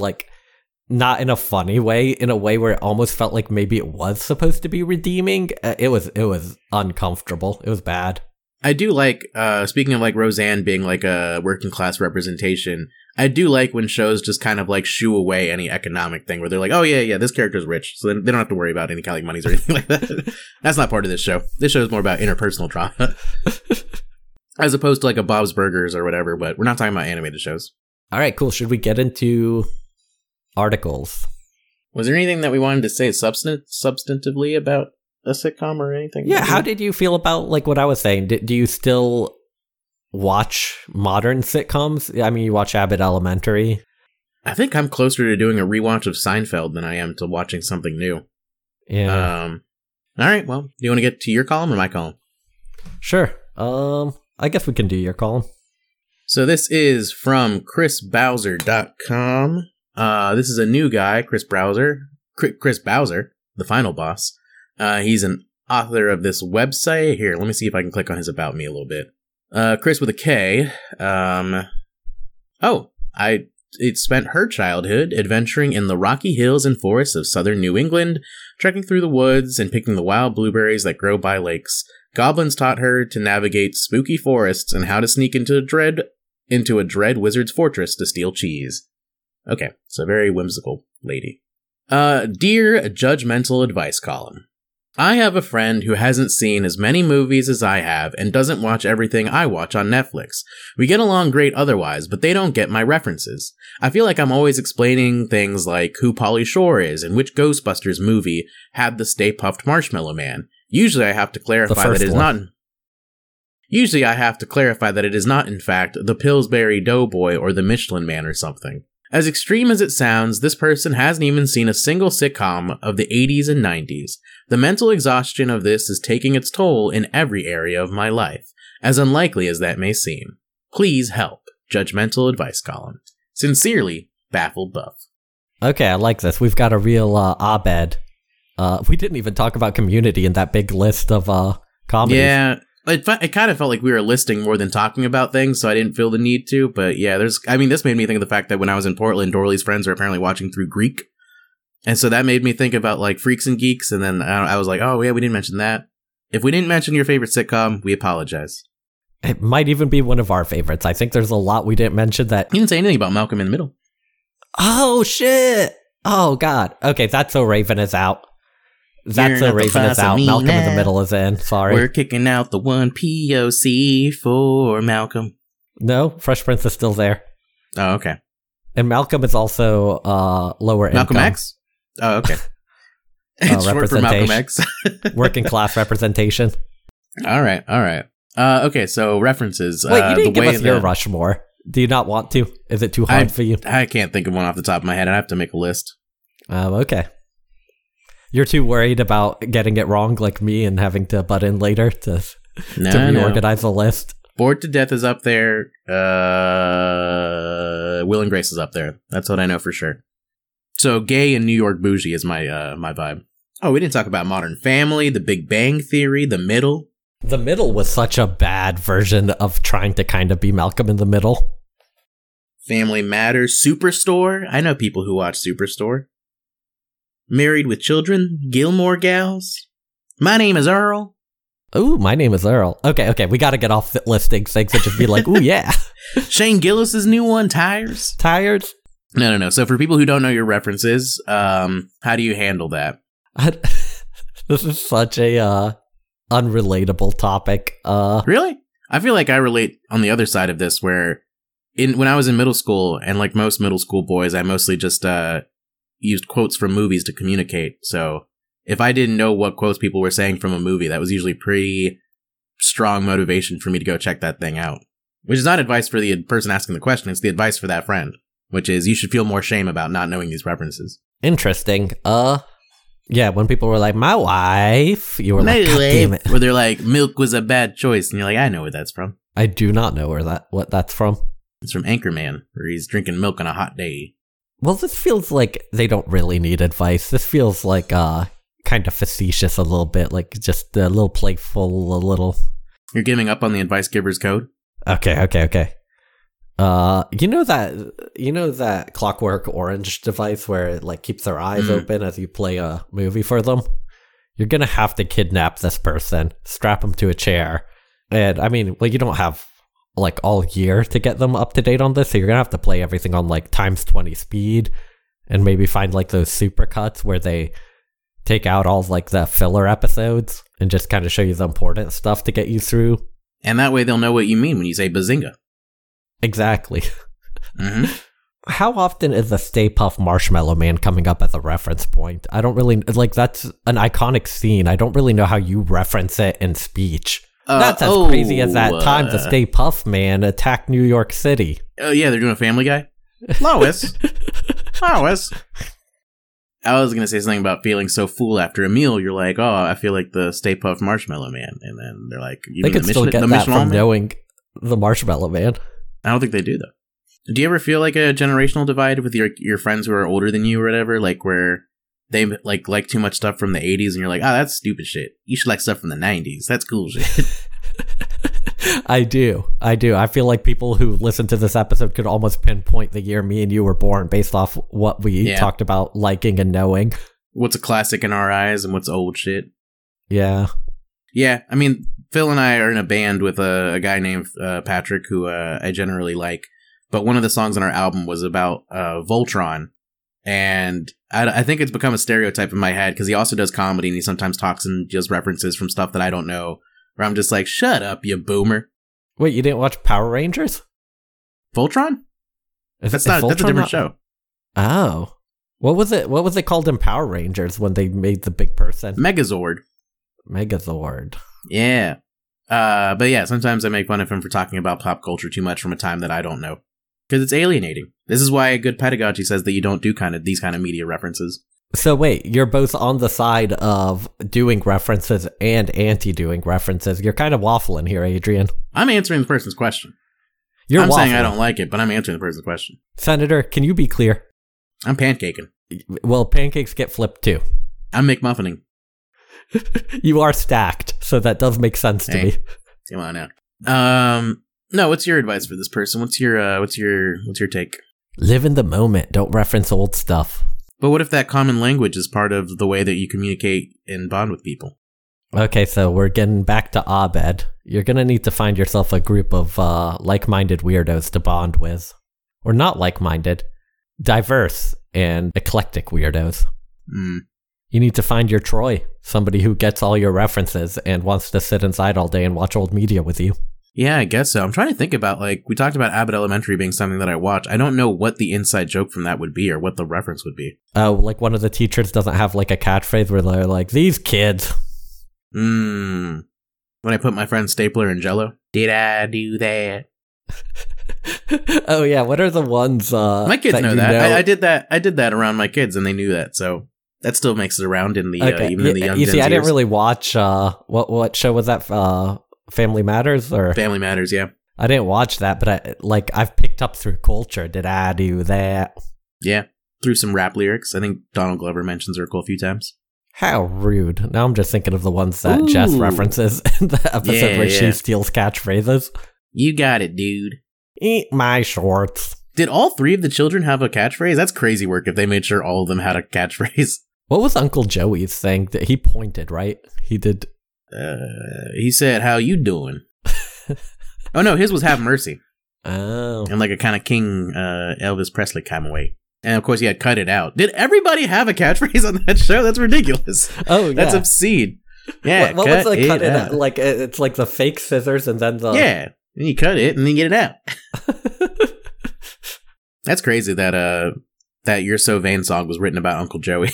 Speaker 1: a funny way, in a way where it almost felt like maybe it was supposed to be redeeming. It was uncomfortable. It was bad.
Speaker 4: I do like, speaking of like Roseanne being like a working class representation, I do like when shows just kind of like shoo away any economic thing where they're like, oh yeah, this character's rich, so they don't have to worry about any kind of monies or anything like that. That's not part of this show. This show is more about interpersonal drama. As opposed to like a Bob's Burgers or whatever, but we're not talking about animated shows.
Speaker 1: All right, cool. Should we get into articles?
Speaker 4: Was there anything that we wanted to say substantively about a sitcom or anything?
Speaker 1: Yeah, how did you feel about like what I was saying? Do you still watch modern sitcoms? I mean, you watch Abbott Elementary.
Speaker 4: I think I'm closer to doing a rewatch of Seinfeld than I am to watching something new.
Speaker 1: Yeah.
Speaker 4: All right, well, do you want to get to your column or my column?
Speaker 1: Sure. I guess we can do your column.
Speaker 4: So this is from chrisbowser.com. This is a new guy, Chris Bowser, the final boss. He's an author of this website. Here, let me see if I can click on his About Me a little bit. Chris with a K. It spent her childhood adventuring in the rocky hills and forests of southern New England, trekking through the woods and picking the wild blueberries that grow by lakes. Goblins taught her to navigate spooky forests and how to sneak into a dread wizard's fortress to steal cheese. Okay, so very whimsical lady. Dear Judgmental Advice Column. I have a friend who hasn't seen as many movies as I have and doesn't watch everything I watch on Netflix. We get along great otherwise, but they don't get my references. I feel like I'm always explaining things like who Pauly Shore is and which Ghostbusters movie had the Stay Puft Marshmallow Man. Usually I have to clarify that it is not... Usually I have to clarify that it is not, in fact, the Pillsbury Doughboy or the Michelin Man or something. As extreme as it sounds, this person hasn't even seen a single sitcom of the 80s and 90s. The mental exhaustion of this is taking its toll in every area of my life, as unlikely as that may seem. Please help. Judgmental advice column. Sincerely, Baffled Buff.
Speaker 1: Okay, I like this. We've got a real op-ed. We didn't even talk about Community in that big list of comedies.
Speaker 4: Yeah, it kind of felt like we were listing more than talking about things, so I didn't feel the need to. But yeah, this made me think of the fact that when I was in Portland, Dorley's friends are apparently watching through Greek. And so that made me think about like Freaks and Geeks, and then I was like, oh yeah, we didn't mention that. If we didn't mention your favorite sitcom, we apologize.
Speaker 1: It might even be one of our favorites. I think there's a lot we didn't mention that...
Speaker 4: You didn't say anything about Malcolm in the Middle.
Speaker 1: Oh, shit! Oh, God. Okay, That's So Raven is out. That's So Raven is out. Malcolm in the Middle is in. Sorry.
Speaker 4: We're kicking out the one POC for Malcolm.
Speaker 1: No, Fresh Prince is still there.
Speaker 4: Oh, okay.
Speaker 1: And Malcolm is also lower
Speaker 4: Malcolm
Speaker 1: income.
Speaker 4: X? Oh, okay. It's short for Malcolm X.
Speaker 1: Working class representation.
Speaker 4: All right. Okay, so references.
Speaker 1: Wait, you didn't give us your Rushmore. Do you not want to? Is it too hard for you?
Speaker 4: I can't think of one off the top of my head. I have to make a list.
Speaker 1: Okay. You're too worried about getting it wrong like me and having to butt in later to reorganize the list.
Speaker 4: Bored to Death is up there. Will and Grace is up there. That's what I know for sure. So Gay and New York Bougie is my vibe. Oh, we didn't talk about Modern Family, The Big Bang Theory, The Middle.
Speaker 1: The Middle was such a bad version of trying to kind of be Malcolm in the Middle.
Speaker 4: Family Matters, Superstore. I know people who watch Superstore. Married with Children, Gilmore Gals. My Name is Earl.
Speaker 1: Ooh, My Name is Earl. Okay, we gotta get off listing things and just be like, ooh, yeah.
Speaker 4: Shane Gillis's new one, Tires.
Speaker 1: Tires?
Speaker 4: No. So for people who don't know your references, how do you handle that?
Speaker 1: This is such a unrelatable topic.
Speaker 4: Really? I feel like I relate on the other side of this, where when I was in middle school, and like most middle school boys, I mostly just used quotes from movies to communicate. So if I didn't know what quotes people were saying from a movie, that was usually pretty strong motivation for me to go check that thing out. Which is not advice for the person asking the question, it's the advice for that friend, which is you should feel more shame about not knowing these references.
Speaker 1: Interesting. Yeah, when people were like, my wife, you were like, God damn it.
Speaker 4: Where they're like, milk was a bad choice, and you're like, I know where that's from.
Speaker 1: I do not know what that's from.
Speaker 4: It's from Anchorman, where he's drinking milk on a hot day.
Speaker 1: Well, this feels like they don't really need advice. This feels like kind of facetious a little bit, like just a little playful, a little...
Speaker 4: You're giving up on the advice giver's code?
Speaker 1: Okay. You know that Clockwork Orange device where it like keeps their eyes open as you play a movie for them? You're gonna have to kidnap this person, strap them to a chair, and I mean, well, you don't have like all year to get them up to date on this, so you're gonna have to play everything on like times 20 speed, and maybe find like those super cuts where they take out all like the filler episodes and just kind of show you the important stuff to get you through.
Speaker 4: And that way they'll know what you mean when you say bazinga.
Speaker 1: Exactly. Mm-hmm. How often is the Stay Puft Marshmallow Man coming up as a reference point? I don't really, like, that's an iconic scene. I don't really know how you reference it in speech. That's as crazy as that time the Stay Puft Man attacked New York City.
Speaker 4: Oh, yeah, they're doing a Family Guy? Lois. I was going to say something about feeling so full after a meal. You're like, oh, I feel like the Stay Puft Marshmallow Man. And then they're like,
Speaker 1: they could still get that from knowing the Marshmallow Man.
Speaker 4: I don't think they do, though. Do you ever feel like a generational divide with your friends who are older than you or whatever? Like, where they like too much stuff from the 80s and you're like, oh, that's stupid shit. You should like stuff from the 90s. That's cool shit.
Speaker 1: I do. I feel like people who listen to this episode could almost pinpoint the year me and you were born based off what we talked about liking and knowing. What's
Speaker 4: a classic in our eyes and what's old shit.
Speaker 1: Yeah.
Speaker 4: Yeah, I mean, Phil and I are in a band with a guy named Patrick, who I generally like. But one of the songs on our album was about Voltron. And I think it's become a stereotype in my head because he also does comedy and he sometimes talks and does references from stuff that I don't know. Where I'm just like, shut up, you boomer.
Speaker 1: Wait, you didn't watch Power Rangers?
Speaker 4: Voltron? That's a different show.
Speaker 1: Oh. What was it called in Power Rangers when they made the big person?
Speaker 4: Megazord. Yeah. But yeah, sometimes I make fun of him for talking about pop culture too much from a time that I don't know. Because it's alienating. This is why good pedagogy says that you don't do these kind of media references.
Speaker 1: So wait, you're both on the side of doing references and anti-doing references. You're kind of waffling here, Adrian.
Speaker 4: I'm answering the person's question.
Speaker 1: I'm
Speaker 4: saying I don't like it, but I'm answering the person's question.
Speaker 1: Senator, can you be clear?
Speaker 4: I'm pancaking.
Speaker 1: Well, pancakes get flipped too.
Speaker 4: I'm McMuffining.
Speaker 1: You are stacked, so that does make sense to me.
Speaker 4: Come on now. No, what's your advice for this person? What's your take?
Speaker 1: Live in the moment. Don't reference old stuff.
Speaker 4: But what if that common language is part of the way that you communicate and bond with people?
Speaker 1: Okay, so we're getting back to Abed. You're going to need to find yourself a group of like-minded weirdos to bond with. Or not like-minded. Diverse and eclectic weirdos. You need to find your Troy. Somebody who gets all your references and wants to sit inside all day and watch old media with you.
Speaker 4: Yeah, I guess so. I'm trying to think about, we talked about Abbott Elementary being something that I watch. I don't know what the inside joke from that would be or what the reference would be.
Speaker 1: Oh, like one of the teachers doesn't have, a catchphrase where they're like, these kids.
Speaker 4: When I put my friend Stapler in Jell-O. Did I do that?
Speaker 1: Oh, yeah. What are the ones
Speaker 4: my kids know that. I did that around my kids, and they knew that, so that still makes it around in the even in the young
Speaker 1: You see,
Speaker 4: Gen
Speaker 1: I didn't
Speaker 4: Zers.
Speaker 1: really watch, what show was that? Family Matters? Or
Speaker 4: Family Matters, yeah.
Speaker 1: I didn't watch that, but I've picked up through culture. Did I do that?
Speaker 4: Yeah, through some rap lyrics. I think Donald Glover mentions her a few times.
Speaker 1: How rude. Now I'm just thinking of the ones that Jess references in the episode where she steals catchphrases.
Speaker 4: You got it, dude.
Speaker 1: Eat my shorts.
Speaker 4: Did all three of the children have a catchphrase? That's crazy work if they made sure all of them had a catchphrase.
Speaker 1: What was Uncle Joey's thing? That he pointed, right? He did.
Speaker 4: He said, how you doing? Oh, no, his was have mercy.
Speaker 1: Oh.
Speaker 4: And a kind of King Elvis Presley kind of way. And, of course, he had cut it out. Did everybody have a catchphrase on that show? That's ridiculous.
Speaker 1: Oh, yeah.
Speaker 4: That's obscene. Yeah,
Speaker 1: what was the cut it out? It's like the fake scissors and then the...
Speaker 4: Yeah, and you cut it and then get it out. That's crazy that You're So Vain song was written about Uncle Joey.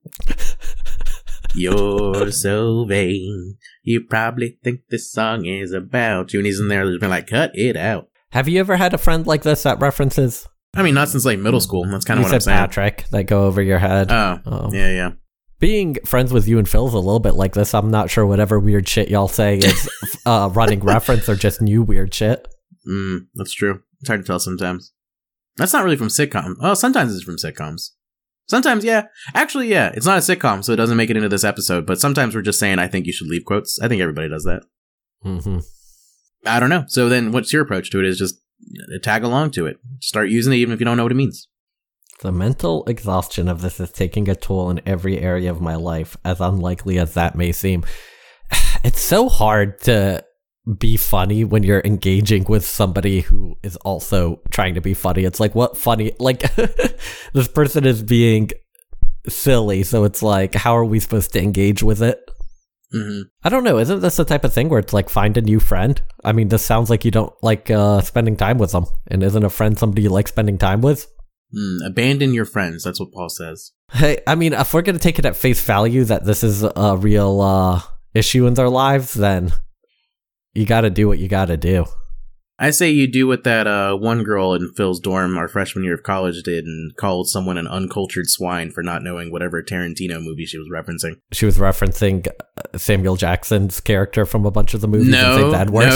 Speaker 4: You're so vain. You probably think this song is about you. And he's in there just been like, cut it out.
Speaker 1: Have you ever had a friend like this that references?
Speaker 4: I mean, not since middle school. That's kind of what I'm saying.
Speaker 1: Patrick, that go over your head.
Speaker 4: Oh, yeah.
Speaker 1: Being friends with you and Phil's a little bit like this. I'm not sure whatever weird shit y'all say is running reference or just new weird shit.
Speaker 4: That's true. It's hard to tell sometimes. That's not really from sitcoms. Well, sometimes it's from sitcoms. Sometimes, yeah. Actually, yeah. It's not a sitcom, so it doesn't make it into this episode. But sometimes we're just saying, I think you should leave quotes. I think everybody does that.
Speaker 1: Mm-hmm.
Speaker 4: I don't know. So then what's your approach to it is just tag along to it. Start using it even if you don't know what it means.
Speaker 1: The mental exhaustion of this is taking a toll in every area of my life, as unlikely as that may seem. It's so hard to be funny when you're engaging with somebody who is also trying to be funny. It's like, what funny? This person is being silly, so it's like, how are we supposed to engage with it?
Speaker 4: Mm-hmm.
Speaker 1: I don't know. Isn't this the type of thing where it's like, find a new friend? I mean, this sounds like you don't like spending time with them. And isn't a friend somebody you like spending time with?
Speaker 4: Abandon your friends. That's what Paul says.
Speaker 1: Hey, I mean, if we're going to take it at face value that this is a real issue in their lives, then you got to do what you got to do.
Speaker 4: I say you do what that one girl in Phil's dorm our freshman year of college did and called someone an uncultured swine for not knowing whatever Tarantino movie she was referencing. She was
Speaker 1: referencing Samuel Jackson's character from a bunch of the movies.
Speaker 4: No.
Speaker 1: No.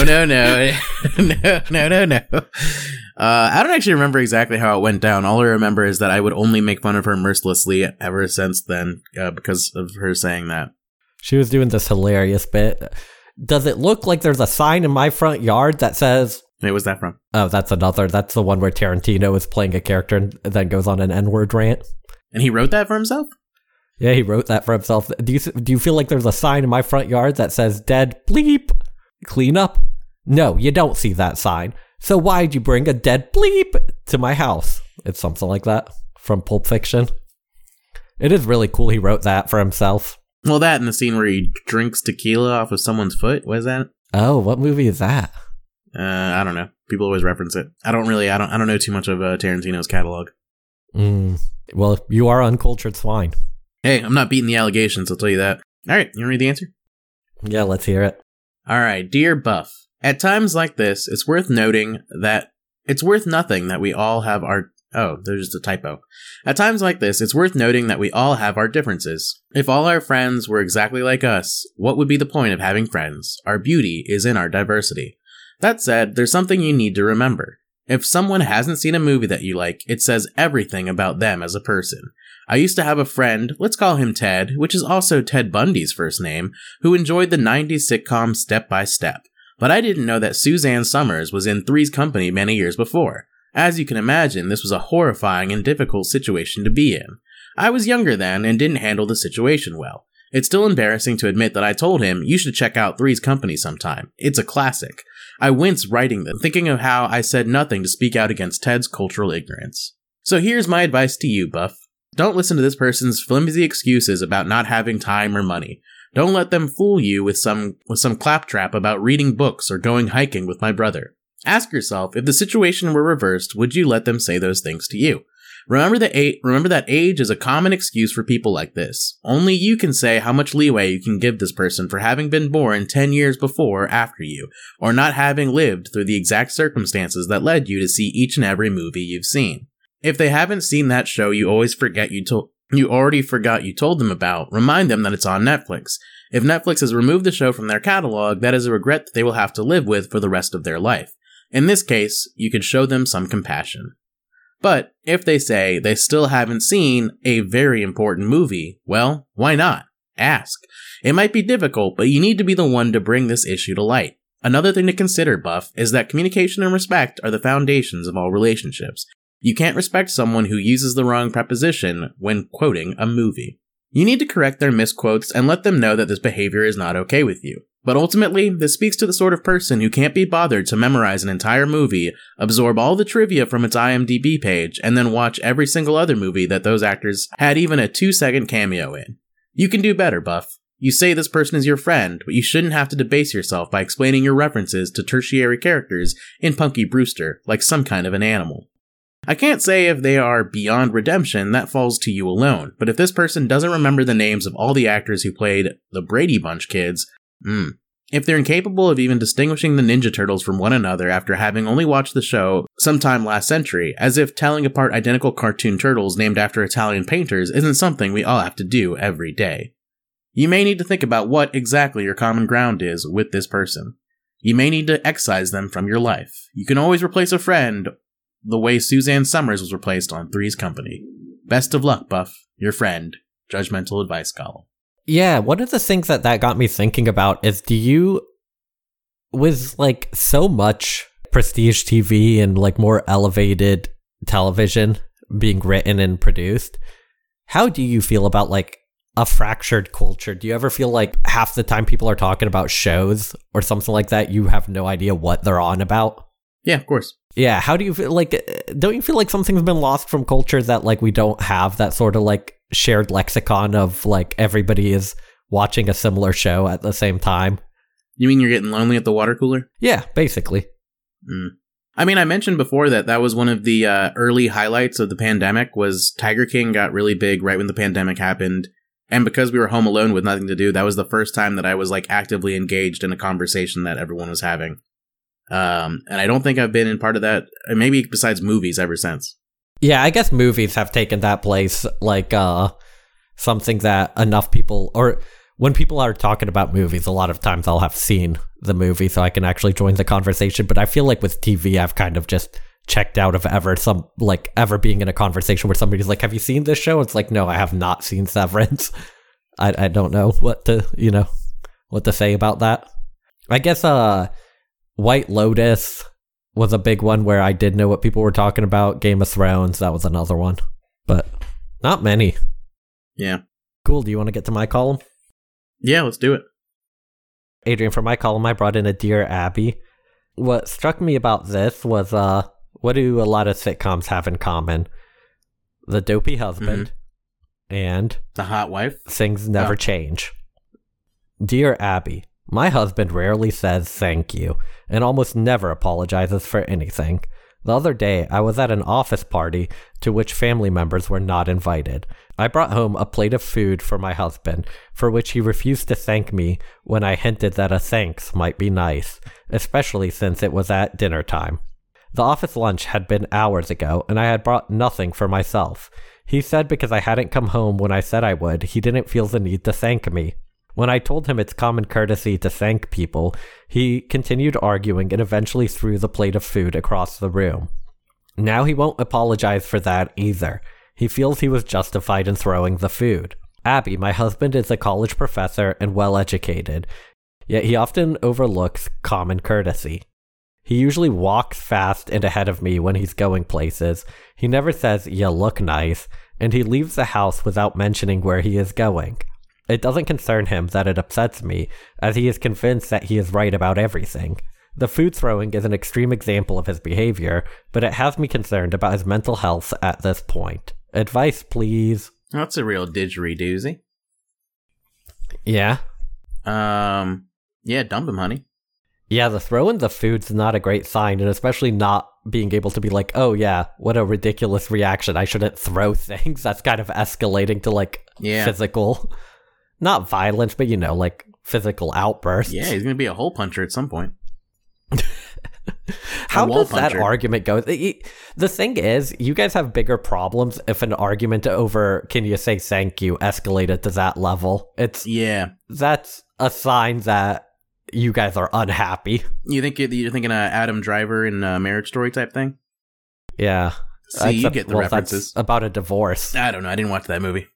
Speaker 4: I don't actually remember exactly how it went down. All I remember is that I would only make fun of her mercilessly ever since then because of her saying that.
Speaker 1: She was doing this hilarious bit. Does it look like there's a sign in my front yard that says...
Speaker 4: Hey, what's that from?
Speaker 1: Oh, that's another. That's the one where Tarantino is playing a character and then goes on an N-word rant.
Speaker 4: And he wrote that for himself?
Speaker 1: Yeah, he wrote that for himself. Do you feel like there's a sign in my front yard that says dead bleep clean up? No, you don't see that sign. So why'd you bring a dead bleep to my house? It's something like that from Pulp Fiction. It is really cool he wrote that for himself.
Speaker 4: Well, that and the scene where he drinks tequila off of someone's foot. What is that?
Speaker 1: Oh, what movie is that?
Speaker 4: I don't know. People always reference it. I don't know too much of Tarantino's catalog.
Speaker 1: Well, you are uncultured swine.
Speaker 4: Hey, I'm not beating the allegations, I'll tell you that. All right, you want to read the answer?
Speaker 1: Yeah, let's hear it.
Speaker 4: All right, dear Buff. At times like this, it's worth nothing that we all have our... Oh, there's just a typo. At times like this, it's worth noting that we all have our differences. If all our friends were exactly like us, what would be the point of having friends? Our beauty is in our diversity. That said, there's something you need to remember. If someone hasn't seen a movie that you like, it says everything about them as a person. I used to have a friend, let's call him Ted, which is also Ted Bundy's first name, who enjoyed the 90s sitcom Step by Step. But I didn't know that Suzanne Summers was in Three's Company many years before. As you can imagine, this was a horrifying and difficult situation to be in. I was younger then and didn't handle the situation well. It's still embarrassing to admit that I told him, you should check out Three's Company sometime. It's a classic. I wince writing them, thinking of how I said nothing to speak out against Ted's cultural ignorance. So here's my advice to you, Buff. Don't listen to this person's flimsy excuses about not having time or money. Don't let them fool you with some claptrap about reading books or going hiking with my brother. Ask yourself, if the situation were reversed, would you let them say those things to you? Remember that age is a common excuse for people like this. Only you can say how much leeway you can give this person for having been born 10 years before or after you, or not having lived through the exact circumstances that led you to see each and every movie you've seen. If they haven't seen that show you already forgot you told them about, remind them that it's on Netflix. If Netflix has removed the show from their catalog, that is a regret that they will have to live with for the rest of their life. In this case, you could show them some compassion. But if they say they still haven't seen a very important movie, well, why not? Ask. It might be difficult, but you need to be the one to bring this issue to light. Another thing to consider, Buff, is that communication and respect are the foundations of all relationships. You can't respect someone who uses the wrong preposition when quoting a movie. You need to correct their misquotes and let them know that this behavior is not okay with you. But ultimately, this speaks to the sort of person who can't be bothered to memorize an entire movie, absorb all the trivia from its IMDb page, and then watch every single other movie that those actors had even a 2-second cameo in. You can do better, Buff. You say this person is your friend, but you shouldn't have to debase yourself by explaining your references to tertiary characters in Punky Brewster like some kind of an animal. I can't say if they are beyond redemption, that falls to you alone, but if this person doesn't remember the names of all the actors who played the Brady Bunch kids, if they're incapable of even distinguishing the Ninja Turtles from one another after having only watched the show sometime last century, as if telling apart identical cartoon turtles named after Italian painters isn't something we all have to do every day. You may need to think about what exactly your common ground is with this person. You may need to excise them from your life. You can always replace a friend the way Suzanne Summers was replaced on Three's Company. Best of luck, Buff. Your friend, Judgmental Advice Column.
Speaker 1: Yeah, one of the things that got me thinking about is with like so much prestige TV and like more elevated television being written and produced, how do you feel about like a fractured culture? Do you ever feel like half the time people are talking about shows or something like that, you have no idea what they're on about?
Speaker 4: Yeah, of course.
Speaker 1: Yeah, how do you feel like, don't you feel like something's been lost from culture that like we don't have that sort of like shared lexicon of like everybody is watching a similar show at the same time?
Speaker 4: You mean you're getting lonely at the water cooler?
Speaker 1: Yeah, basically.
Speaker 4: I mean, I mentioned before that was one of the early highlights of the pandemic was Tiger King got really big right when the pandemic happened. And because we were home alone with nothing to do, that was the first time that I was like actively engaged in a conversation that everyone was having. And I don't think I've been in part of that, maybe besides movies, ever since.
Speaker 1: Yeah, I guess movies have taken that place, like something that enough people, or when people are talking about movies, a lot of times I'll have seen the movie so I can actually join the conversation. But I feel like with TV, I've kind of just checked out of ever being in a conversation where somebody's like, have you seen this show? It's like, no, I have not seen Severance. I don't know what to say about that. I guess White Lotus was a big one where I did know what people were talking about. Game of Thrones, that was another one. But not many.
Speaker 4: Yeah.
Speaker 1: Cool, do you want to get to my column?
Speaker 4: Yeah, let's do it.
Speaker 1: Adrian, for my column, I brought in a Dear Abby. What struck me about this was, what do a lot of sitcoms have in common? The dopey husband And
Speaker 4: The hot wife?
Speaker 1: things never change. Dear Abby, my husband rarely says thank you and almost never apologizes for anything. The other day, I was at an office party to which family members were not invited. I brought home a plate of food for my husband, for which he refused to thank me when I hinted that a thanks might be nice, especially since it was at dinner time. The office lunch had been hours ago, and I had brought nothing for myself. He said because I hadn't come home when I said I would, he didn't feel the need to thank me. When I told him it's common courtesy to thank people, he continued arguing and eventually threw the plate of food across the room. Now he won't apologize for that either. He feels he was justified in throwing the food. Abby, my husband, is a college professor and well-educated, yet he often overlooks common courtesy. He usually walks fast and ahead of me when he's going places. He never says, "You look nice," and he leaves the house without mentioning where he is going. It doesn't concern him that it upsets me, as he is convinced that he is right about everything. The food throwing is an extreme example of his behavior, but it has me concerned about his mental health at this point. Advice, please.
Speaker 4: That's a real didgeridoo.
Speaker 1: Yeah?
Speaker 4: Yeah, dump him, honey.
Speaker 1: Yeah, the throwing the food's not a great sign, and especially not being able to be like, oh yeah, what a ridiculous reaction, I shouldn't throw things. That's kind of escalating to like physical, not violence, but like physical outbursts.
Speaker 4: Yeah, he's gonna be a hole puncher at some point.
Speaker 1: How does that argument go? The thing is, you guys have bigger problems if an argument over "can you say thank you" escalated to that level. That's a sign that you guys are unhappy.
Speaker 4: You're thinking Adam Driver in Marriage Story type thing?
Speaker 1: Yeah.
Speaker 4: See, you get the references.
Speaker 1: That's about a divorce.
Speaker 4: I don't know. I didn't watch that movie.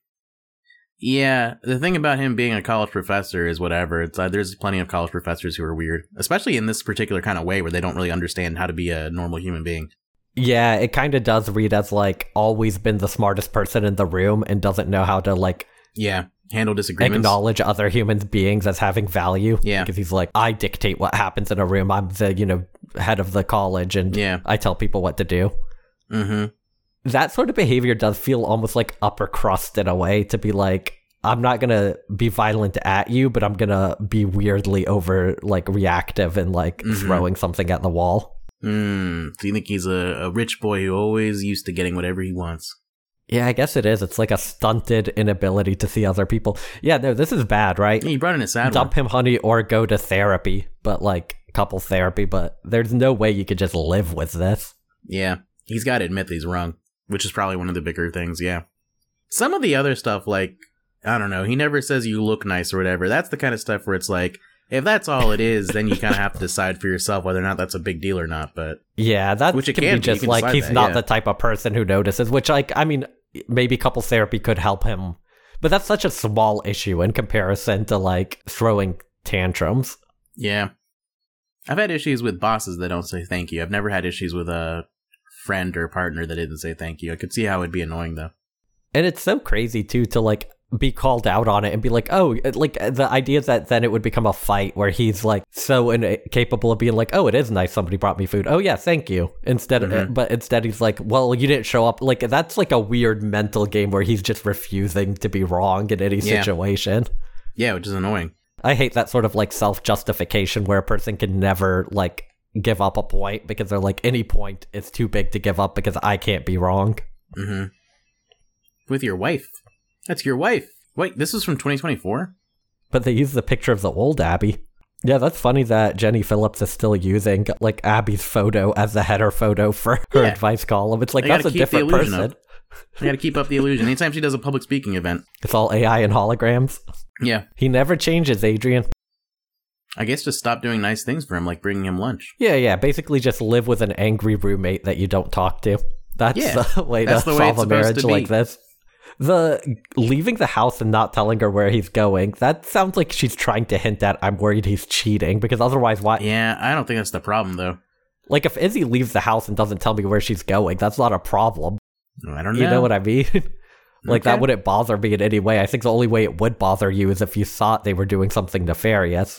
Speaker 4: Yeah, the thing about him being a college professor is whatever. It's there's plenty of college professors who are weird, especially in this particular kind of way where they don't really understand how to be a normal human being.
Speaker 1: Yeah, it kind of does read as like always been the smartest person in the room and doesn't know how to like
Speaker 4: handle disagreements,
Speaker 1: acknowledge other human beings as having value.
Speaker 4: Yeah,
Speaker 1: because he's like, I dictate what happens in a room. I'm the head of the college, and I tell people what to do.
Speaker 4: Mm-hmm.
Speaker 1: That sort of behavior does feel almost like upper crust in a way, to be like, I'm not going to be violent at you, but I'm going to be weirdly over like reactive and like throwing something at the wall.
Speaker 4: So you think he's a rich boy who always used to getting whatever he wants?
Speaker 1: Yeah, I guess it is. It's like a stunted inability to see other people. Yeah, no, this is bad, right?
Speaker 4: Yeah, you brought in a sad
Speaker 1: Dump him, honey, or go to therapy, but like couple therapy, but there's no way you could just live with this.
Speaker 4: Yeah, he's got to admit that he's wrong. Which is probably one of the bigger things, yeah. Some of the other stuff, like, I don't know, he never says you look nice or whatever. That's the kind of stuff where it's like, if that's all it is, then you kind of have to decide for yourself whether or not that's a big deal or not. But
Speaker 1: yeah, that which it can be just like he's not the type of person who notices, which, like, I mean, maybe couple therapy could help him. But that's such a small issue in comparison to, like, throwing tantrums.
Speaker 4: Yeah. I've had issues with bosses that don't say thank you. I've never had issues with a friend or partner that didn't say thank you. I could see how it'd be annoying though.
Speaker 1: And it's so crazy too to like be called out on it and be like, oh, like the idea that then it would become a fight where he's like so incapable of being like, oh, it is nice somebody brought me food. Oh yeah, thank you. But instead he's like, well, you didn't show up. Like that's like a weird mental game where he's just refusing to be wrong in any situation.
Speaker 4: Yeah, which is annoying.
Speaker 1: I hate that sort of like self-justification where a person can never like give up a point because they're like, any point is too big to give up because I can't be wrong.
Speaker 4: Mm-hmm. With your wife. That's your wife. Wait, this is from 2024?
Speaker 1: But they use the picture of the old Abby. Yeah, that's funny that Jenny Phillips is still using like Abby's photo as the header photo for her advice column. It's like, that's a different person.
Speaker 4: I gotta keep up the illusion. Anytime she does a public speaking event.
Speaker 1: It's all AI and holograms.
Speaker 4: Yeah.
Speaker 1: He never changes, Adrian.
Speaker 4: I guess just stop doing nice things for him, like bringing him lunch.
Speaker 1: Yeah. Basically just live with an angry roommate that you don't talk to. That's the way to solve a marriage like this. The leaving the house and not telling her where he's going, that sounds like she's trying to hint at, I'm worried he's cheating, because otherwise why?
Speaker 4: Yeah, I don't think that's the problem, though.
Speaker 1: Like, if Izzy leaves the house and doesn't tell me where she's going, that's not a problem.
Speaker 4: I don't know.
Speaker 1: You know what I mean? Like, that wouldn't bother me in any way. I think the only way it would bother you is if you thought they were doing something nefarious.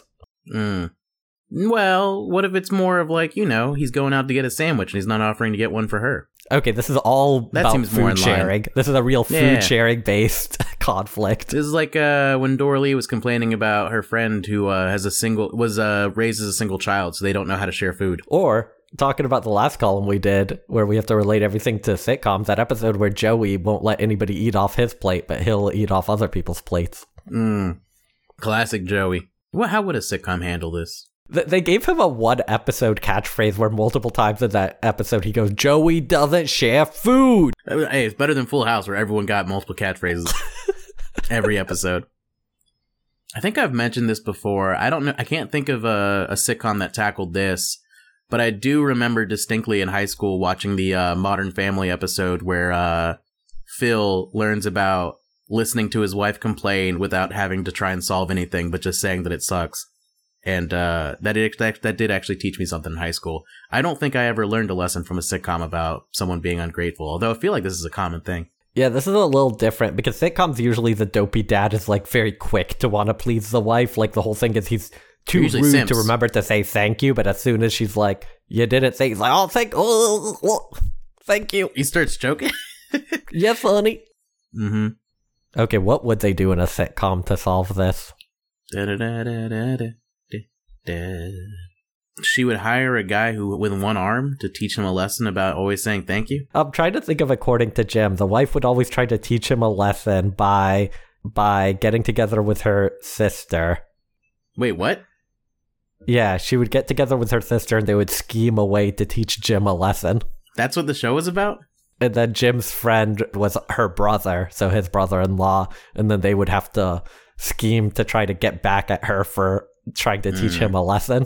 Speaker 4: Well, what if it's more of like, he's going out to get a sandwich and he's not offering to get one for her?
Speaker 1: Okay, this is all
Speaker 4: That
Speaker 1: about
Speaker 4: seems more
Speaker 1: food
Speaker 4: in line.
Speaker 1: sharing. This is a real
Speaker 4: Yeah.
Speaker 1: food sharing based conflict.
Speaker 4: This is like when Doralee was complaining about her friend who raised as a single child, so they don't know how to share food.
Speaker 1: Or talking about the last column we did, where we have to relate everything to sitcoms, that episode where Joey won't let anybody eat off his plate, but he'll eat off other people's plates.
Speaker 4: Classic Joey. How would a sitcom handle this?
Speaker 1: They gave him a one episode catchphrase where multiple times in that episode he goes, Joey doesn't share food.
Speaker 4: Hey, it's better than Full House, where everyone got multiple catchphrases every episode. I think I've mentioned this before. I don't know. I can't think of a sitcom that tackled this, but I do remember distinctly in high school watching the Modern Family episode where Phil learns about listening to his wife complain without having to try and solve anything, but just saying that it sucks. And that did actually teach me something in high school. I don't think I ever learned a lesson from a sitcom about someone being ungrateful, although I feel like this is a common thing.
Speaker 1: Yeah, this is a little different because sitcoms usually the dopey dad is like very quick to want to please the wife. Like the whole thing is he's too
Speaker 4: Usually
Speaker 1: rude
Speaker 4: simps.
Speaker 1: to remember to say thank you, but as soon as she's like, you didn't say, he's like, oh, thank you.
Speaker 4: He starts choking.
Speaker 1: Yes, honey.
Speaker 4: Mm-hmm.
Speaker 1: Okay, what would they do in a sitcom to solve this?
Speaker 4: She would hire a guy with one arm to teach him a lesson about always saying thank you.
Speaker 1: I'm trying to think of according to Jim. The wife would always try to teach him a lesson by getting together with her sister.
Speaker 4: Wait, what?
Speaker 1: Yeah, she would get together with her sister and they would scheme a way to teach Jim a lesson.
Speaker 4: That's what the show was about?
Speaker 1: And then Jim's friend was her brother, so his brother-in-law, and then they would have to scheme to try to get back at her for trying to teach him a lesson.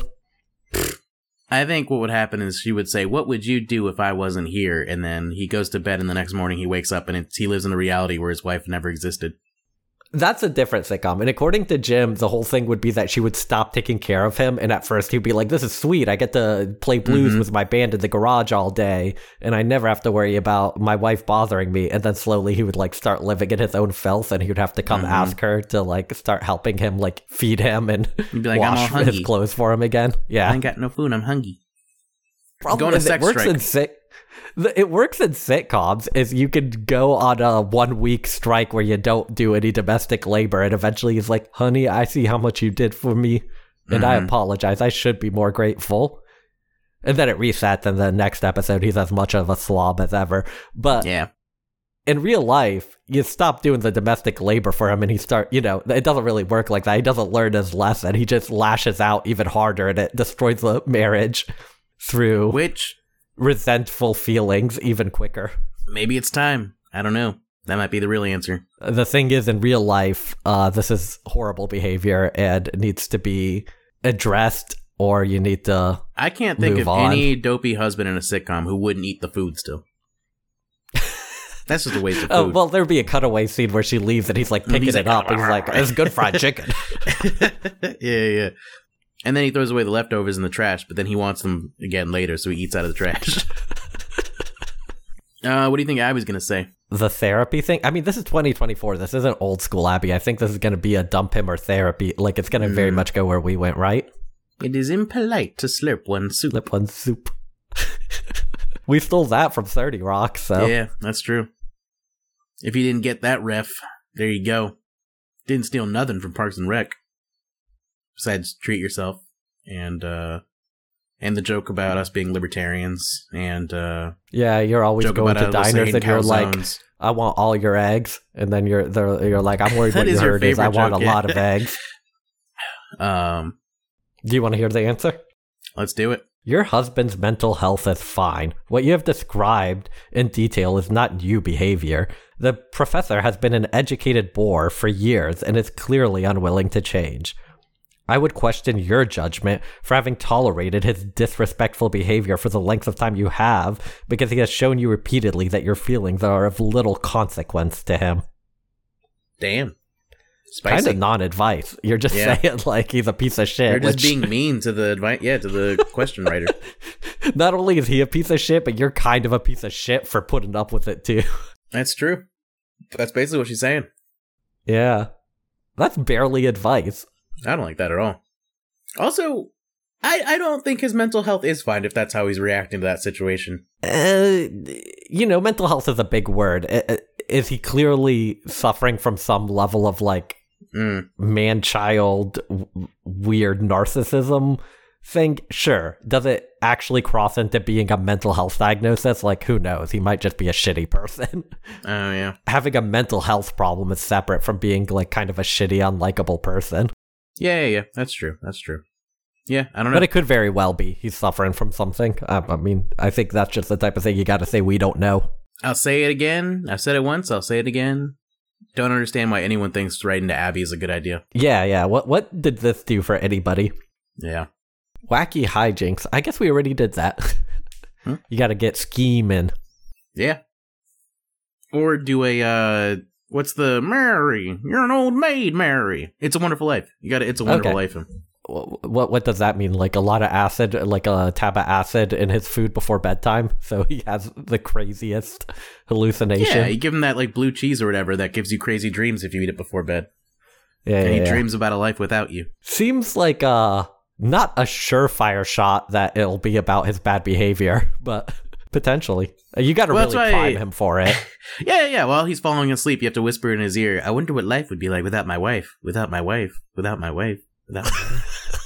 Speaker 4: I think what would happen is she would say, what would you do if I wasn't here? And then he goes to bed and the next morning he wakes up and he lives in a reality where his wife never existed.
Speaker 1: That's a different sitcom. And according to Jim, the whole thing would be that she would stop taking care of him. And at first he'd be like, this is sweet. I get to play blues with my band in the garage all day. And I never have to worry about my wife bothering me. And then slowly he would like start living in his own filth. And he would have to come ask her to like start helping him, like feed him and
Speaker 4: You'd be like, I'm all
Speaker 1: wash
Speaker 4: hungry.
Speaker 1: his clothes for him again. Yeah.
Speaker 4: I ain't got no food. I'm hungry.
Speaker 1: Problem
Speaker 4: Going to
Speaker 1: is
Speaker 4: sex strike.
Speaker 1: It works in sitcoms is you could go on a 1 week strike where you don't do any domestic labor and eventually he's like, honey, I see how much you did for me and I apologize. I should be more grateful. And then it resets and the next episode he's as much of a slob as ever. But
Speaker 4: Yeah.
Speaker 1: in real life, you stop doing the domestic labor for him and he it doesn't really work like that. He doesn't learn his lesson. He just lashes out even harder and it destroys the marriage through
Speaker 4: Which,
Speaker 1: resentful feelings even quicker.
Speaker 4: maybe it's time. I don't know. That might be the real answer.
Speaker 1: The thing is, in real life, this is horrible behavior and needs to be addressed, or you need to
Speaker 4: I can't think
Speaker 1: move
Speaker 4: of
Speaker 1: on.
Speaker 4: any dopey husband in a sitcom who wouldn't eat the food still. That's just a waste of food.
Speaker 1: Oh, well, there'd be a cutaway scene where she leaves and he's like picking
Speaker 4: he's
Speaker 1: it
Speaker 4: like,
Speaker 1: up. And he's like, it's good fried chicken.
Speaker 4: yeah. And then he throws away the leftovers in the trash, but then he wants them again later, so he eats out of the trash. What do you think Abby's going to say?
Speaker 1: The therapy thing? I mean, this is 2024. This isn't old school Abby. I think this is going to be a dump him or therapy. Like, it's going to very much go where we went, right?
Speaker 4: It is impolite to slurp one soup.
Speaker 1: Lip one soup. We stole that from 30 Rock, so.
Speaker 4: Yeah, that's true. If you didn't get that ref, there you go. Didn't steal nothing from Parks and Rec. Besides treat yourself and the joke about us being libertarians and
Speaker 1: Yeah, you're always
Speaker 4: joke
Speaker 1: going
Speaker 4: about
Speaker 1: to
Speaker 4: us
Speaker 1: diners
Speaker 4: saying
Speaker 1: and you're like,
Speaker 4: calzones.
Speaker 1: I want all your eggs. And then you're like, I'm worried
Speaker 4: That
Speaker 1: what
Speaker 4: is
Speaker 1: you
Speaker 4: your
Speaker 1: heard is I
Speaker 4: favorite
Speaker 1: want
Speaker 4: joke,
Speaker 1: a
Speaker 4: yeah.
Speaker 1: lot of eggs. Do you want to hear the answer?
Speaker 4: Let's do it.
Speaker 1: Your husband's mental health is fine. What you have described in detail is not new behavior. The professor has been an educated bore for years and is clearly unwilling to change. I would question your judgment for having tolerated his disrespectful behavior for the length of time you have because he has shown you repeatedly that your feelings are of little consequence to him.
Speaker 4: Damn.
Speaker 1: Kind
Speaker 4: Spicy.
Speaker 1: of non-advice. You're just
Speaker 4: Yeah.
Speaker 1: saying like he's a piece of shit.
Speaker 4: You're just
Speaker 1: which-
Speaker 4: being mean to the to the question writer.
Speaker 1: Not only is he a piece of shit, but you're kind of a piece of shit for putting up with it too.
Speaker 4: That's true. That's basically what she's saying.
Speaker 1: Yeah. That's barely advice.
Speaker 4: I don't like that at all. Also, I don't think his mental health is fine if that's how he's reacting to that situation.
Speaker 1: Mental health is a big word. Is he clearly suffering from some level of like man-child weird narcissism thing? Sure. Does it actually cross into being a mental health diagnosis? Like, who knows? He might just be a shitty person.
Speaker 4: Oh, yeah.
Speaker 1: Having a mental health problem is separate from being like kind of a shitty, unlikable person.
Speaker 4: Yeah. That's true. Yeah, I don't know.
Speaker 1: But it could very well be he's suffering from something. I mean, I think that's just the type of thing you got to say we don't know.
Speaker 4: I'll say it again. I've said it once. I'll say it again. Don't understand why anyone thinks writing to Abby is a good idea.
Speaker 1: Yeah. What did this do for anybody?
Speaker 4: Yeah.
Speaker 1: Wacky hijinks. I guess we already did that. You got to get scheming.
Speaker 4: Yeah. Or do a, what's the Mary? You're an old maid, Mary. It's a Wonderful Life. You got to, It's a Wonderful Life.
Speaker 1: What does that mean? Like a lot of acid, like a tab of acid in his food before bedtime, so he has the craziest hallucination.
Speaker 4: Yeah, you give him that like blue cheese or whatever that gives you crazy dreams if you eat it before bed.
Speaker 1: Yeah,
Speaker 4: and he dreams about a life without you.
Speaker 1: Seems like not a surefire shot that it'll be about his bad behavior, but potentially. You got to really prime him for it.
Speaker 4: Yeah. While he's falling asleep, you have to whisper in his ear, I wonder what life would be like without my wife, without my wife, without my wife, without my wife.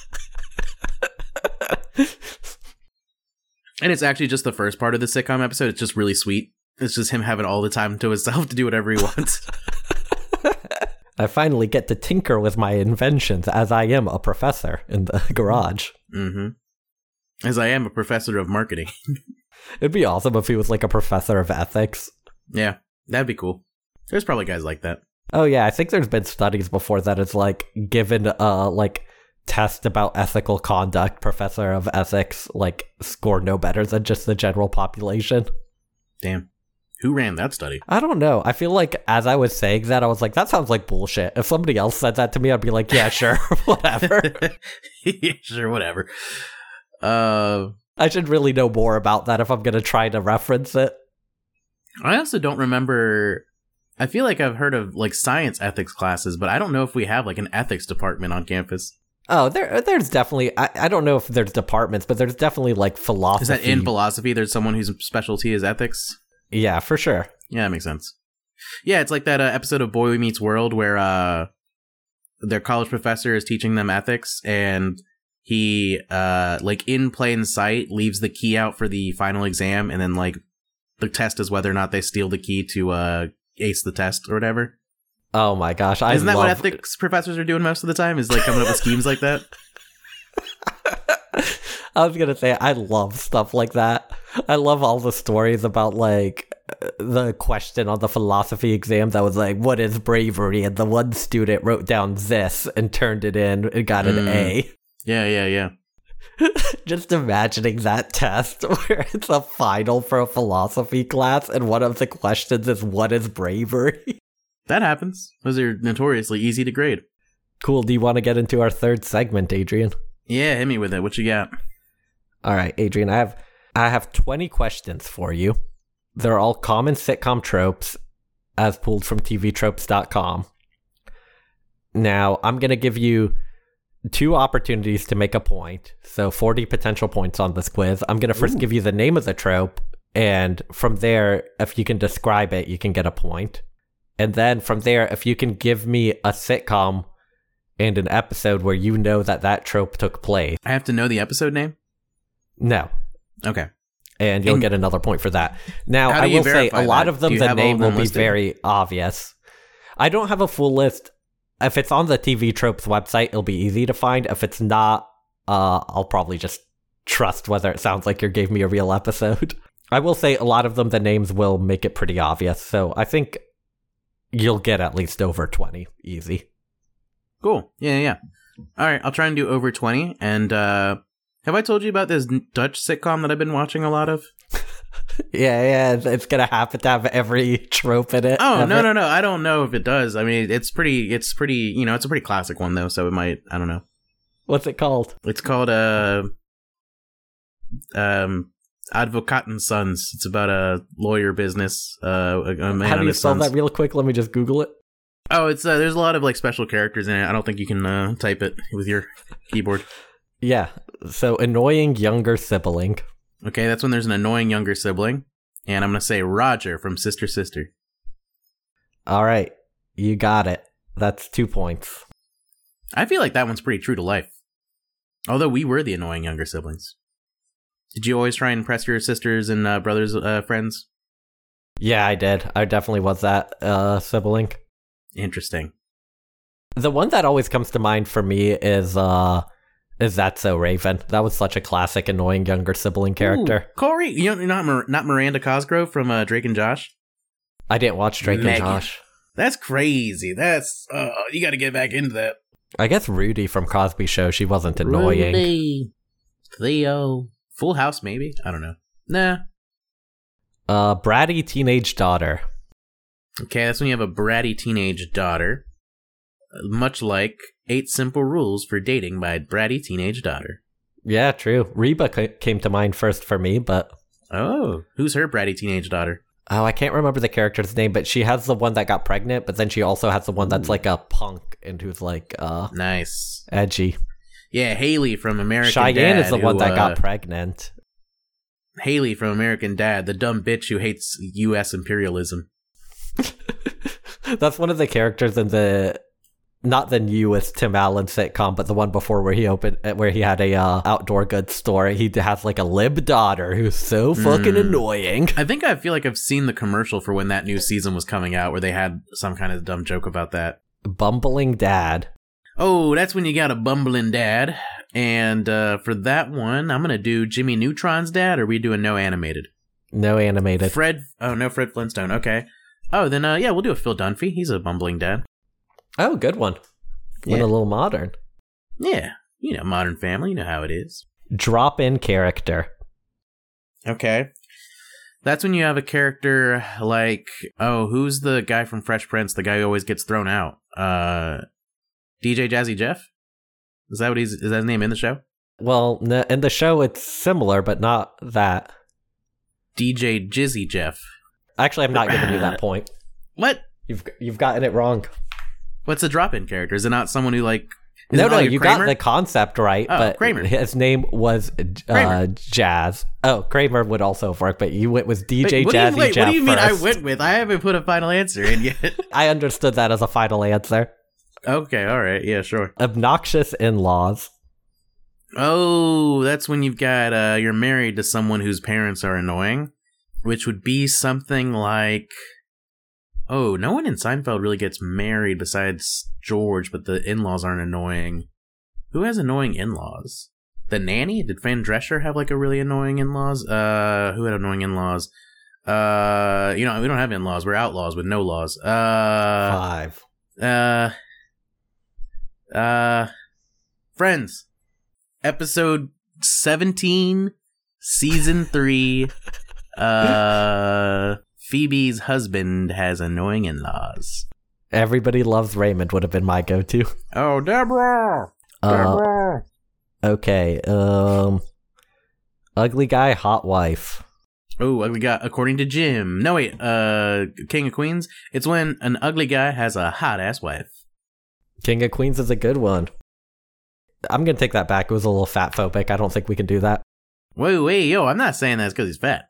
Speaker 4: And it's actually just the first part of the sitcom episode. It's just really sweet. It's just him having all the time to himself to do whatever he wants.
Speaker 1: I finally get to tinker with my inventions as I am a professor in the garage.
Speaker 4: Mm-hmm. As I am a professor of marketing.
Speaker 1: It'd be awesome if he was like a professor of ethics.
Speaker 4: Yeah, that'd be cool. There's probably guys like that.
Speaker 1: Oh yeah, I think there's been studies before that it's like given like test about ethical conduct, professor of ethics like score no better than just the general population.
Speaker 4: Damn. Who ran that study?
Speaker 1: I don't know. I feel like as I was saying that, I was like, that sounds like bullshit. If somebody else said that to me, I'd be like, yeah, sure, whatever.
Speaker 4: Yeah, sure, whatever.
Speaker 1: I should really know more about that if I'm going to try to reference it.
Speaker 4: I also don't remember. I feel like I've heard of like science ethics classes, but I don't know if we have like an ethics department on campus.
Speaker 1: Oh, there's definitely, I don't know if there's departments, but there's definitely like philosophy.
Speaker 4: Is that in philosophy? There's someone whose specialty is ethics?
Speaker 1: Yeah, for sure.
Speaker 4: Yeah, that makes sense. Yeah, it's like that episode of Boy Meets World where their college professor is teaching them ethics, and he, like in plain sight, leaves the key out for the final exam, and then like the test is whether or not they steal the key to ace the test or whatever.
Speaker 1: Oh my gosh.
Speaker 4: Isn't that what ethics professors are doing most of the time? Is like coming up with schemes like that?
Speaker 1: I was going to say, I love stuff like that. I love all the stories about like the question on the philosophy exam that was like, what is bravery? And the one student wrote down this and turned it in and got an A.
Speaker 4: Yeah.
Speaker 1: Just imagining that test where it's a final for a philosophy class and one of the questions is, what is bravery?
Speaker 4: That happens. Those are notoriously easy to grade.
Speaker 1: Cool. Do you want to get into our third segment, Adrian?
Speaker 4: Yeah, hit me with it. What you got?
Speaker 1: All right, Adrian, I have 20 questions for you. They're all common sitcom tropes as pulled from tvtropes.com. Now, I'm going to give you 2 opportunities to make a point. So 40 potential points on this quiz. I'm going to first give you the name of the trope. And from there, if you can describe it, you can get a point. And then from there, if you can give me a sitcom and an episode where you know that trope took place.
Speaker 4: I have to know the episode name?
Speaker 1: No.
Speaker 4: Okay.
Speaker 1: And you'll get another point for that. Now, I will say, a lot of them, the name will be very obvious. I don't have a full list. If it's on the TV Tropes website, it'll be easy to find. If it's not, I'll probably just trust whether it sounds like you gave me a real episode. I will say, a lot of them, the names will make it pretty obvious. So I think you'll get at least over 20. Easy.
Speaker 4: Cool. Yeah. All right, I'll try and do over 20. And have I told you about this Dutch sitcom that I've been watching a lot of?
Speaker 1: Yeah, it's gonna happen to have every trope in it.
Speaker 4: Oh, no. I don't know if it does. I mean, it's pretty, it's a pretty classic one, though, so it might, I don't know.
Speaker 1: What's it called?
Speaker 4: It's called, Advocat and Sons. It's about a lawyer business. A man
Speaker 1: How do you spell
Speaker 4: sons.
Speaker 1: that real quick? Let me just Google it.
Speaker 4: Oh, it's there's a lot of like special characters in it. I don't think you can type it with your keyboard.
Speaker 1: Yeah. So annoying younger sibling.
Speaker 4: Okay, that's when there's an annoying younger sibling. And I'm going to say Roger from Sister Sister.
Speaker 1: All right. You got it. That's 2 points.
Speaker 4: I feel like that one's pretty true to life. Although we were the annoying younger siblings. Did you always try and impress your sisters and brothers' friends?
Speaker 1: Yeah, I did. I definitely was that sibling.
Speaker 4: Interesting.
Speaker 1: The one that always comes to mind for me is That's So Raven. That was such a classic annoying younger sibling character.
Speaker 4: Ooh, Corey, you're not Miranda Cosgrove from Drake and Josh?
Speaker 1: I didn't watch Drake
Speaker 4: Megan.
Speaker 1: and Josh.
Speaker 4: That's crazy. That's you got to get back into that.
Speaker 1: I guess Rudy from Cosby Show, she wasn't annoying.
Speaker 4: Rudy, Theo, Full House maybe? I don't know. Nah.
Speaker 1: Bratty teenage daughter.
Speaker 4: Okay, that's when you have a bratty teenage daughter. Much like 8 Simple Rules for Dating by Bratty Teenage Daughter.
Speaker 1: Yeah, true. Reba came to mind first for me, but...
Speaker 4: Oh, who's her bratty teenage daughter?
Speaker 1: Oh, I can't remember the character's name, but she has the one that got pregnant, but then she also has the one that's like a punk and who's like,
Speaker 4: nice.
Speaker 1: Edgy.
Speaker 4: Yeah, Haley from American
Speaker 1: Cheyenne
Speaker 4: Dad.
Speaker 1: is the one that got pregnant.
Speaker 4: Haley from American Dad, the dumb bitch who hates U.S. imperialism.
Speaker 1: That's one of the characters in the... Not the newest Tim Allen sitcom, but the one before where he had a outdoor goods store. He has like a lib daughter who's so fucking annoying.
Speaker 4: I feel like I've seen the commercial for when that new season was coming out where they had some kind of dumb joke about that.
Speaker 1: Bumbling dad.
Speaker 4: Oh, that's when you got a bumbling dad. And for that one, I'm going to do Jimmy Neutron's dad, or are we doing no animated?
Speaker 1: No animated.
Speaker 4: Fred Flintstone. Okay. Oh, then yeah, we'll do a Phil Dunphy. He's a bumbling dad.
Speaker 1: Oh, good one. Went a little modern.
Speaker 4: Yeah, Modern Family, you know how it is.
Speaker 1: Drop-in character.
Speaker 4: Okay. That's when you have a character like, who's the guy from Fresh Prince, the guy who always gets thrown out? DJ Jazzy Jeff? Is that his name in the show?
Speaker 1: Well, in the show it's similar, but not that.
Speaker 4: DJ Jizzy Jeff.
Speaker 1: Actually, I'm not giving you that point.
Speaker 4: What?
Speaker 1: You've gotten it wrong.
Speaker 4: What's a drop-in character? Is it not someone who like...
Speaker 1: No, you got the concept right, but
Speaker 4: Kramer.
Speaker 1: His name was Jazz. Oh, Kramer would also work, but you went with DJ Jazzy Jeff.
Speaker 4: What do you mean
Speaker 1: first.
Speaker 4: I went with? I haven't put a final answer in yet.
Speaker 1: I understood that as a final answer.
Speaker 4: Okay, all right, yeah, sure.
Speaker 1: Obnoxious in-laws.
Speaker 4: Oh, that's when you've got you're married to someone whose parents are annoying, which would be something like... Oh, no one in Seinfeld really gets married besides George, but the in-laws aren't annoying. Who has annoying in-laws? The nanny? Did Fran Drescher have like a really annoying in-laws? Who had annoying in-laws? We don't have in-laws. We're outlaws with no laws.
Speaker 1: 5.
Speaker 4: Friends. Episode 17, Season 3. Phoebe's husband has annoying in-laws.
Speaker 1: Everybody Loves Raymond would have been my go-to.
Speaker 4: Oh, Deborah! Deborah!
Speaker 1: Okay, ugly guy, hot wife.
Speaker 4: Oh, ugly guy, according to Jim. No, wait, King of Queens? It's when an ugly guy has a hot-ass wife.
Speaker 1: King of Queens is a good one. I'm gonna take that back. It was a little fat-phobic. I don't think we can do that.
Speaker 4: Wait, yo, I'm not saying that's because he's fat.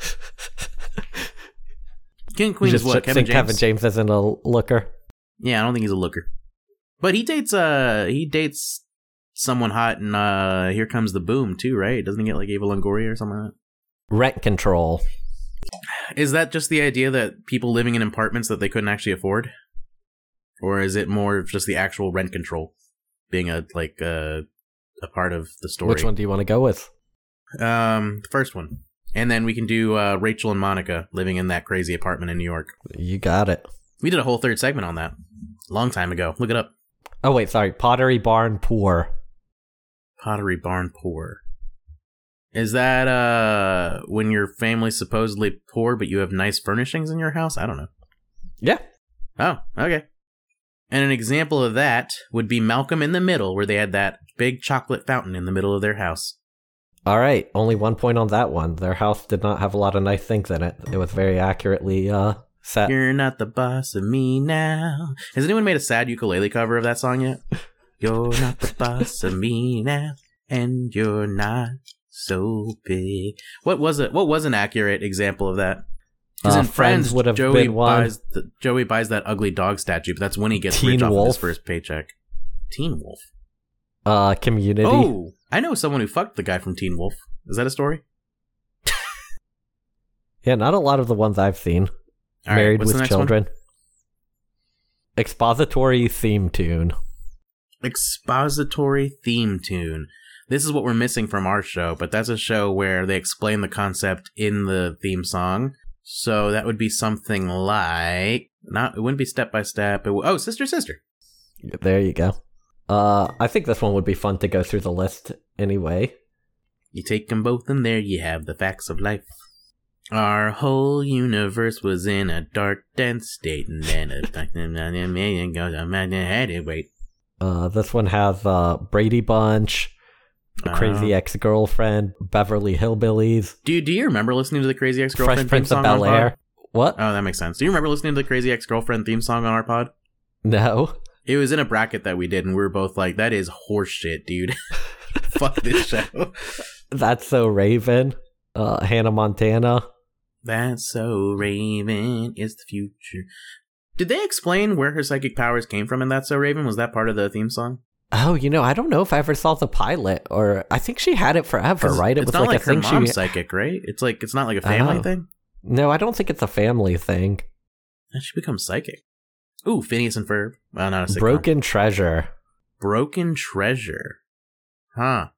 Speaker 4: King of Queens is what, Kevin James?
Speaker 1: Kevin James isn't a looker.
Speaker 4: Yeah, I don't think he's a looker. But he dates someone hot in Here Comes the Boom too, right? Doesn't he get like Ava Longoria or something like that?
Speaker 1: Rent control.
Speaker 4: Is that just the idea that people living in apartments that they couldn't actually afford? Or is it more of just the actual rent control being a part of the story?
Speaker 1: Which one do you want to go with?
Speaker 4: The first one. And then we can do Rachel and Monica living in that crazy apartment in New York.
Speaker 1: You got it.
Speaker 4: We did a whole third segment on that. Long time ago. Look it up.
Speaker 1: Oh, wait, sorry. Pottery Barn Poor.
Speaker 4: Pottery Barn Poor. Is that when your family's supposedly poor, but you have nice furnishings in your house? I don't know.
Speaker 1: Yeah.
Speaker 4: Oh, okay. And an example of that would be Malcolm in the Middle, where they had that big chocolate fountain in the middle of their house.
Speaker 1: All right, only 1 point on that one. Their house did not have a lot of nice things in it. It was very accurately set.
Speaker 4: You're not the boss of me now. Has anyone made a sad ukulele cover of that song yet? You're not the boss of me now. and you're not so big. What was it? What was an accurate example of that? Because in
Speaker 1: Friends would have
Speaker 4: Joey
Speaker 1: been one.
Speaker 4: Joey buys that ugly dog statue, but that's when he gets
Speaker 1: Teen
Speaker 4: rich off of his
Speaker 1: Wolf.
Speaker 4: first paycheck. Teen Wolf.
Speaker 1: Community.
Speaker 4: Oh, I know someone who fucked the guy from Teen Wolf. Is that a story?
Speaker 1: Yeah, not a lot of the ones I've seen.
Speaker 4: All right,
Speaker 1: Married
Speaker 4: what's the
Speaker 1: with
Speaker 4: next one?
Speaker 1: Children. Expository theme tune.
Speaker 4: Expository theme tune. This is what we're missing from our show, but that's a show where they explain the concept in the theme song. So that would be something like it wouldn't be Step by Step. Sister Sister.
Speaker 1: There you go. I think this one would be fun to go through the list anyway.
Speaker 4: You take them both and there you have the facts of life. Our whole universe was in a dark, dense state, and then a million goes had it wait.
Speaker 1: This one has Brady Bunch, Crazy Ex-Girlfriend, Beverly Hillbillies,
Speaker 4: Do you remember listening to the Crazy Ex-Girlfriend
Speaker 1: Fresh
Speaker 4: theme
Speaker 1: Prince
Speaker 4: song
Speaker 1: of Bel-Air.
Speaker 4: pod?
Speaker 1: What?
Speaker 4: Oh, that makes sense. Do you remember listening to the Crazy Ex-Girlfriend theme song on our pod?
Speaker 1: No.
Speaker 4: It was in a bracket that we did, and we were both like, that is horseshit, dude. Fuck this show.
Speaker 1: That's So Raven, Hannah Montana.
Speaker 4: That's so Raven is the future. Did they explain where her psychic powers came from in That's So Raven? Was that part of the theme song?
Speaker 1: Oh, I don't know if I ever saw the pilot, or I think she had it forever, right? It
Speaker 4: It's
Speaker 1: was
Speaker 4: not
Speaker 1: like
Speaker 4: like
Speaker 1: a
Speaker 4: her
Speaker 1: thing
Speaker 4: mom's
Speaker 1: she.
Speaker 4: psychic, right? It's not like a family
Speaker 1: Oh.
Speaker 4: thing.
Speaker 1: No, I don't think it's a family thing.
Speaker 4: And she becomes psychic. Ooh, Phineas and Ferb. Well, not a sitcom.
Speaker 1: Broken Treasure.
Speaker 4: Broken Treasure. Huh.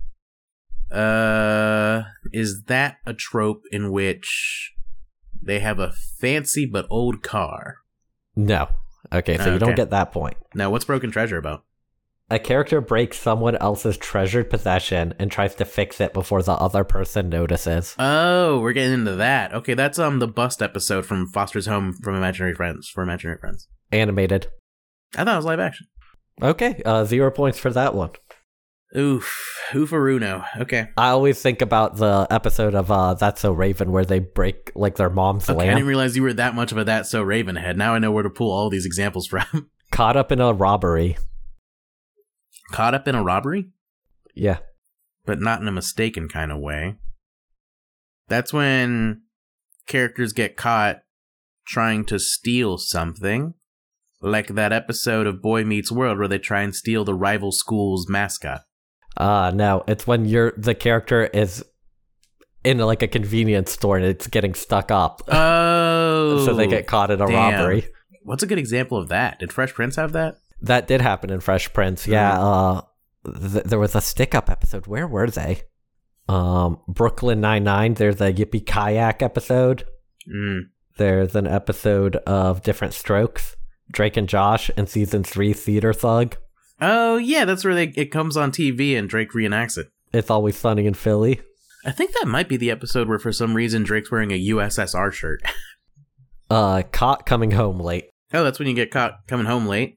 Speaker 4: Is that a trope in which they have a fancy but old car?
Speaker 1: No. Okay, so you don't
Speaker 4: Okay.
Speaker 1: get that point.
Speaker 4: Now, what's Broken Treasure about?
Speaker 1: A character breaks someone else's treasured possession and tries to fix it before the other person notices.
Speaker 4: Oh, we're getting into that. Okay, that's the bust episode from Foster's Home from Imaginary Friends. For Imaginary Friends.
Speaker 1: Animated.
Speaker 4: I thought it was live action.
Speaker 1: Okay, 0 points for that one.
Speaker 4: Oofaruno. Okay.
Speaker 1: I always think about the episode of That's So Raven where they break like their mom's
Speaker 4: Okay, I
Speaker 1: lamp.
Speaker 4: didn't realize you were that much of a That's So Raven head. Now I know where to pull all these examples from.
Speaker 1: Caught up in a robbery.
Speaker 4: Caught up in a robbery?
Speaker 1: Yeah.
Speaker 4: But not in a mistaken kind of way. That's when characters get caught trying to steal something. Like that episode of Boy Meets World where they try and steal the rival school's mascot.
Speaker 1: No, it's when the character is in like a convenience store and it's getting stuck up.
Speaker 4: Oh.
Speaker 1: So they get caught in a robbery.
Speaker 4: What's a good example of that? Did Fresh Prince have that?
Speaker 1: That did happen in Fresh Prince. Yeah, there was a stick-up episode. Where were they? Brooklyn Nine-Nine. There's a Yippee Kayak episode. There's an episode of Different Strokes. Drake and Josh in season 3 Theater Thug.
Speaker 4: Oh, yeah, that's where it comes on TV and Drake reenacts it.
Speaker 1: It's Always Sunny in Philly.
Speaker 4: I think that might be the episode where for some reason Drake's wearing a USSR shirt.
Speaker 1: Caught Coming Home Late.
Speaker 4: Oh, that's when you get caught coming home late.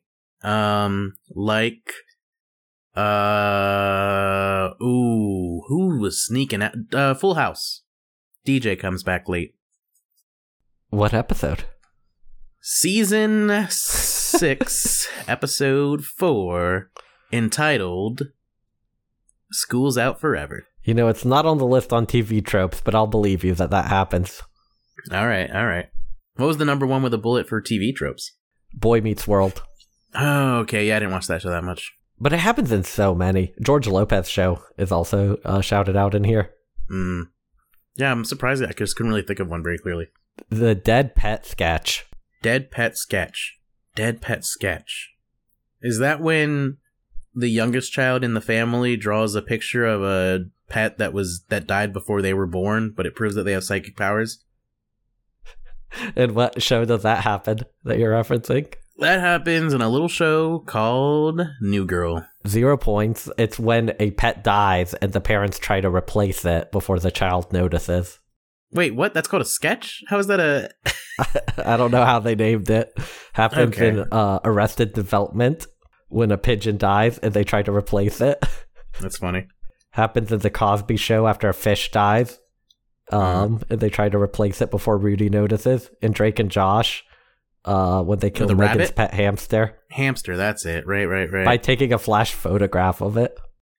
Speaker 4: Who was sneaking out? Full House. DJ comes back late.
Speaker 1: What episode?
Speaker 4: Season 6, episode 4, entitled School's Out Forever.
Speaker 1: It's not on the list on TV tropes, but I'll believe you that happens.
Speaker 4: All right. What was the number one with a bullet for TV tropes?
Speaker 1: Boy Meets World.
Speaker 4: Oh, okay. Yeah, I didn't watch that show that much.
Speaker 1: But it happens in so many. George Lopez show is also shouted out in here.
Speaker 4: Yeah, I'm surprised. I just couldn't really think of one very clearly.
Speaker 1: The Dead Pet Sketch.
Speaker 4: Dead Pet Sketch. Dead Pet Sketch. Is that when the youngest child in the family draws a picture of a pet that died before they were born, but it proves that they have psychic powers?
Speaker 1: And what show does that happen that you're referencing?
Speaker 4: That happens in a little show called New Girl.
Speaker 1: 0 points. It's when a pet dies and the parents try to replace it before the child notices.
Speaker 4: Wait, what? That's called a sketch? How is that a...
Speaker 1: I don't know how they named it. Happens
Speaker 4: Okay.
Speaker 1: in Arrested Development when a pigeon dies and they try to replace it.
Speaker 4: That's funny.
Speaker 1: Happens in The Cosby Show after a fish dies. And they try to replace it before Rudy notices. In Drake and Josh, when they kill
Speaker 4: the
Speaker 1: Megan's
Speaker 4: rabbit?
Speaker 1: pet hamster
Speaker 4: Hamster, that's it. Right.
Speaker 1: by taking a flash photograph of it.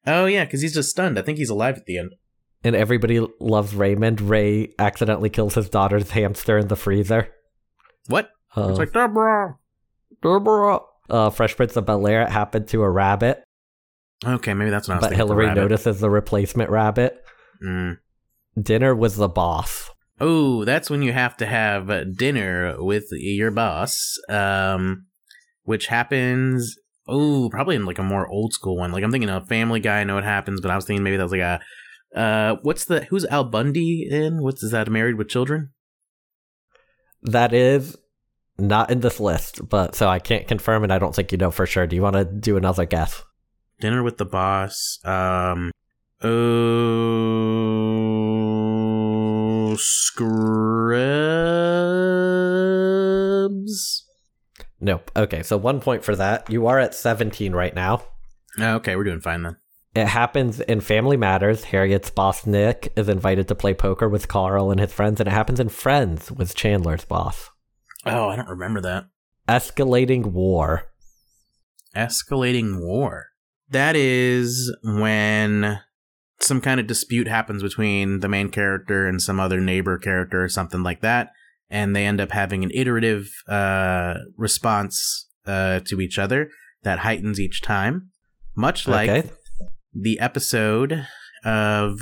Speaker 4: Oh, yeah, because he's just stunned. I think he's alive at the end.
Speaker 1: In Everybody Loves Raymond, Ray accidentally kills his daughter's hamster in the freezer.
Speaker 4: What? It's like, Deborah.
Speaker 1: Fresh Prince of Bel-Air, it happened to a rabbit.
Speaker 4: Okay, maybe that's what I was
Speaker 1: But
Speaker 4: thinking.
Speaker 1: Hillary notices the replacement rabbit.
Speaker 4: Mm.
Speaker 1: Dinner with the boss.
Speaker 4: Oh, that's when you have to have dinner with your boss, which happens, probably in like a more old school one. Like I'm thinking of Family Guy, I know it happens, but I was thinking maybe that was like who's Al Bundy in? Is that Married with Children?
Speaker 1: That is not in this list, but so I can't confirm and I don't think you know for sure. Do you want to do another guess?
Speaker 4: Dinner with the Boss. Scrubs?
Speaker 1: Nope. Okay, so 1 point for that. You are at 17 right now.
Speaker 4: Okay, we're doing fine then.
Speaker 1: It happens in Family Matters. Harriet's boss, Nick, is invited to play poker with Carl and his friends, and it happens in Friends with Chandler's boss.
Speaker 4: Oh, I don't remember that.
Speaker 1: Escalating War.
Speaker 4: Escalating War. That is when some kind of dispute happens between the main character and some other neighbor character or something like that, and they end up having an iterative response to each other that heightens each time. Much like the episode of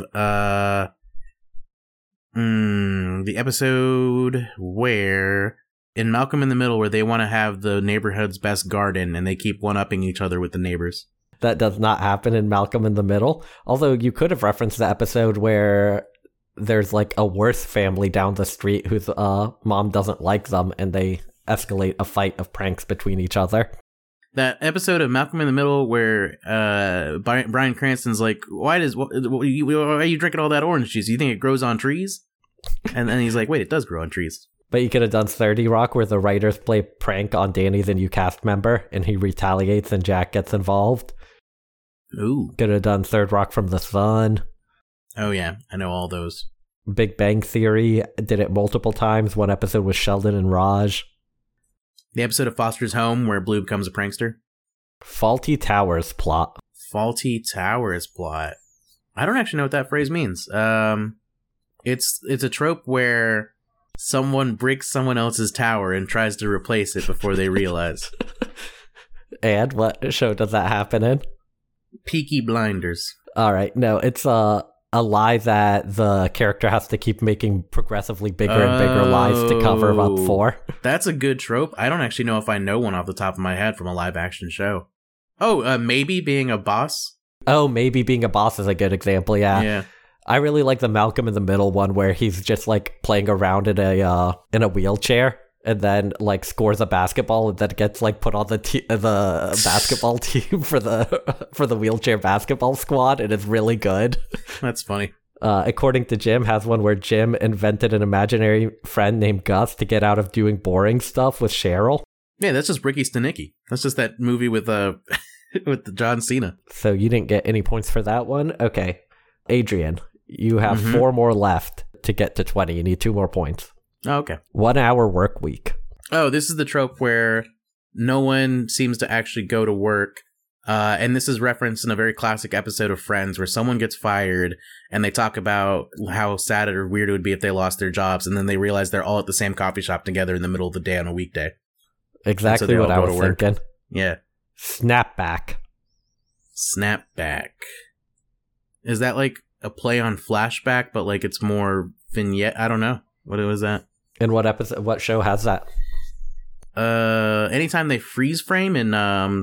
Speaker 4: the episode where in Malcolm in the Middle, where they want to have the neighborhood's best garden and they keep one-upping each other with the neighbors.
Speaker 1: That does not happen in Malcolm in the Middle. Although you could have referenced the episode where there's like a worse family down the street whose mom doesn't like them and they escalate a fight of pranks between each other.
Speaker 4: That episode of Malcolm in the Middle where Bryan Cranston's like, why are you drinking all that orange juice? You think it grows on trees? And then he's like, wait, it does grow on trees.
Speaker 1: But you could have done 30 Rock where the writers play prank on Danny's a new cast member and he retaliates and Jack gets involved.
Speaker 4: Ooh.
Speaker 1: Could have done Third Rock from the Sun.
Speaker 4: Oh yeah, I know all those.
Speaker 1: Big Bang Theory did it multiple times. One episode was Sheldon and Raj.
Speaker 4: The episode of Foster's Home where Blue becomes a prankster.
Speaker 1: Faulty Towers plot.
Speaker 4: Faulty Towers plot. I don't actually know what that phrase means. It's a trope where someone breaks someone else's tower and tries to replace it before they realize.
Speaker 1: And what show does that happen in?
Speaker 4: Peaky Blinders.
Speaker 1: All right, no, it's a lie that the character has to keep making progressively bigger and bigger lies to cover up for.
Speaker 4: That's a good trope. I don't actually know if I know one off the top of my head from a live action show. Oh, maybe being a boss?
Speaker 1: Oh, maybe being a boss is a good example, yeah. I really like the Malcolm in the Middle one where he's just like playing around in a wheelchair and then like scores a basketball and then gets like put on the basketball team for the wheelchair basketball squad, and it's really good.
Speaker 4: That's funny.
Speaker 1: According to Jim, has one where Jim invented an imaginary friend named Gus to get out of doing boring stuff with Cheryl.
Speaker 4: Yeah, that's just Ricky Stenicki. That's just that movie with with the John Cena.
Speaker 1: So you didn't get any points for that one? Okay. Adrian, you have 4 more left to get to 20. You need 2 more points.
Speaker 4: Oh, okay.
Speaker 1: 1 hour work week.
Speaker 4: Oh, this is the trope where no one seems to actually go to work. And this is referenced in a very classic episode of Friends where someone gets fired and they talk about how sad or weird it would be if they lost their jobs. And then they realize they're all at the same coffee shop together in the middle of the day on a weekday.
Speaker 1: Exactly what I was thinking.
Speaker 4: Yeah.
Speaker 1: Snapback.
Speaker 4: Snapback. Is that like a play on flashback, but like it's more vignette? I don't know. What was that?
Speaker 1: And what episode? What show has that?
Speaker 4: Anytime they freeze frame in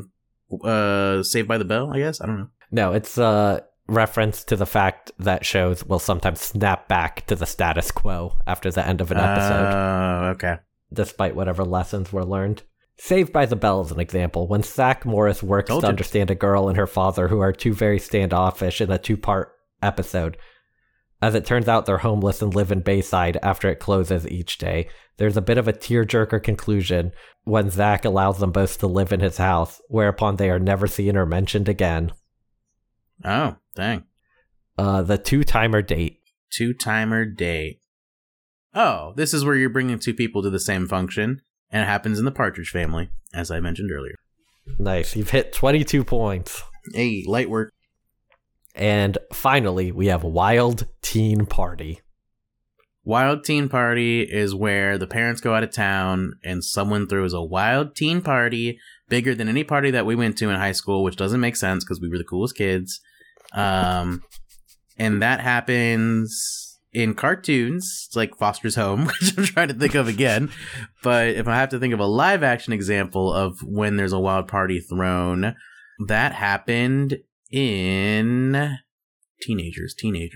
Speaker 4: Saved by the Bell, I guess. I don't know.
Speaker 1: No, it's a reference to the fact that shows will sometimes snap back to the status quo after the end of an episode.
Speaker 4: Okay.
Speaker 1: Despite whatever lessons were learned. Saved by the Bell is an example. When Zach Morris works to understand a girl and her father who are 2 very standoffish in a 2-part episode. As it turns out, they're homeless and live in Bayside after it closes each day. There's a bit of a tearjerker conclusion when Zach allows them both to live in his house, whereupon they are never seen or mentioned again.
Speaker 4: Oh, dang.
Speaker 1: The 2-timer date.
Speaker 4: 2-timer date. Oh, this is where you're bringing 2 people to the same function, and it happens in the Partridge Family, as I mentioned earlier.
Speaker 1: Nice. You've hit 22 points.
Speaker 4: Hey, light work.
Speaker 1: And finally, we have Wild Teen Party.
Speaker 4: Wild Teen Party is where the parents go out of town and someone throws a wild teen party bigger than any party that we went to in high school, which doesn't make sense because we were the coolest kids. And that happens in cartoons. It's like Foster's Home, which I'm trying to think of again. But if I have to think of a live action example of when there's a wild party thrown, that happened in Teenagers.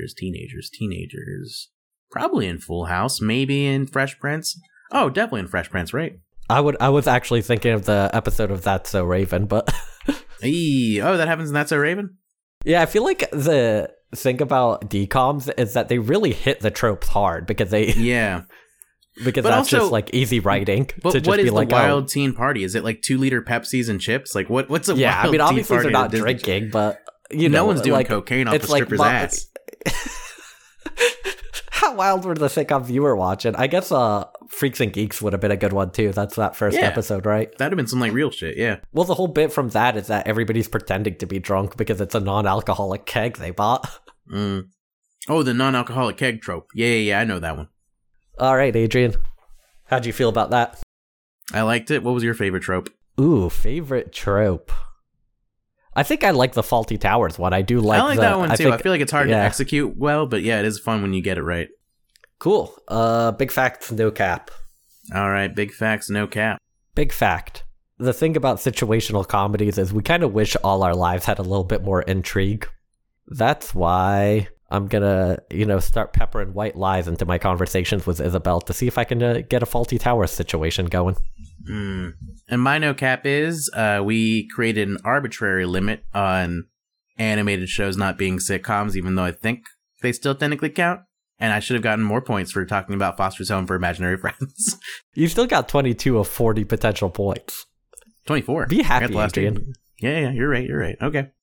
Speaker 4: Probably in Full House, maybe in Fresh Prince. Oh, definitely in Fresh Prince, right?
Speaker 1: I was actually thinking of the episode of That's So Raven, but
Speaker 4: Oh, that happens in That's So Raven?
Speaker 1: yeah, I feel like the thing about DComs is that they really hit the tropes hard because
Speaker 4: Yeah.
Speaker 1: because
Speaker 4: But
Speaker 1: that's
Speaker 4: also-
Speaker 1: just like easy writing
Speaker 4: But
Speaker 1: to just
Speaker 4: what is
Speaker 1: be
Speaker 4: the
Speaker 1: like,
Speaker 4: wild teen party? Is it like 2-liter Pepsis and chips? Like what's a
Speaker 1: yeah,
Speaker 4: wild
Speaker 1: I mean,
Speaker 4: teen
Speaker 1: obviously
Speaker 4: party
Speaker 1: they're not
Speaker 4: at Disney?
Speaker 1: drinking, but you know,
Speaker 4: No one's doing
Speaker 1: like,
Speaker 4: cocaine off
Speaker 1: it's
Speaker 4: the
Speaker 1: like
Speaker 4: stripper's
Speaker 1: mo-
Speaker 4: ass.
Speaker 1: How wild were the sitcoms you were watching? I guess Freaks and Geeks would have been a good one too. That's that first
Speaker 4: Yeah.
Speaker 1: episode, right?
Speaker 4: That'd have been some like real shit, yeah.
Speaker 1: Well, the whole bit from that is that everybody's pretending to be drunk because it's a non-alcoholic keg they bought.
Speaker 4: Mm. Oh, the non-alcoholic keg trope. Yeah, I know that one.
Speaker 1: All right, Adrian. How'd you feel about that?
Speaker 4: I liked it. What was your favorite trope?
Speaker 1: Ooh, favorite trope. I think I like the Faulty Towers one. I do like
Speaker 4: I like that one too. I
Speaker 1: think-
Speaker 4: feel like it's hard
Speaker 1: yeah.
Speaker 4: to execute well, but yeah, it is fun when you get it right.
Speaker 1: Cool. Big facts, no cap.
Speaker 4: All right, big facts, no cap.
Speaker 1: Big fact. The thing about situational comedies is we kind of wish all our lives had a little bit more intrigue. That's why I'm gonna, start peppering white lies into my conversations with Isabel to see if I can get a Faulty Towers situation going.
Speaker 4: And my no cap is we created an arbitrary limit on animated shows not being sitcoms, even though I think they still technically count. And I should have gotten more points for talking about Foster's Home for Imaginary Friends.
Speaker 1: You still got 22 of 40 potential points.
Speaker 4: 24.
Speaker 1: Be happy,
Speaker 4: I got the last
Speaker 1: Adrian.
Speaker 4: two. Yeah, you're right. Okay.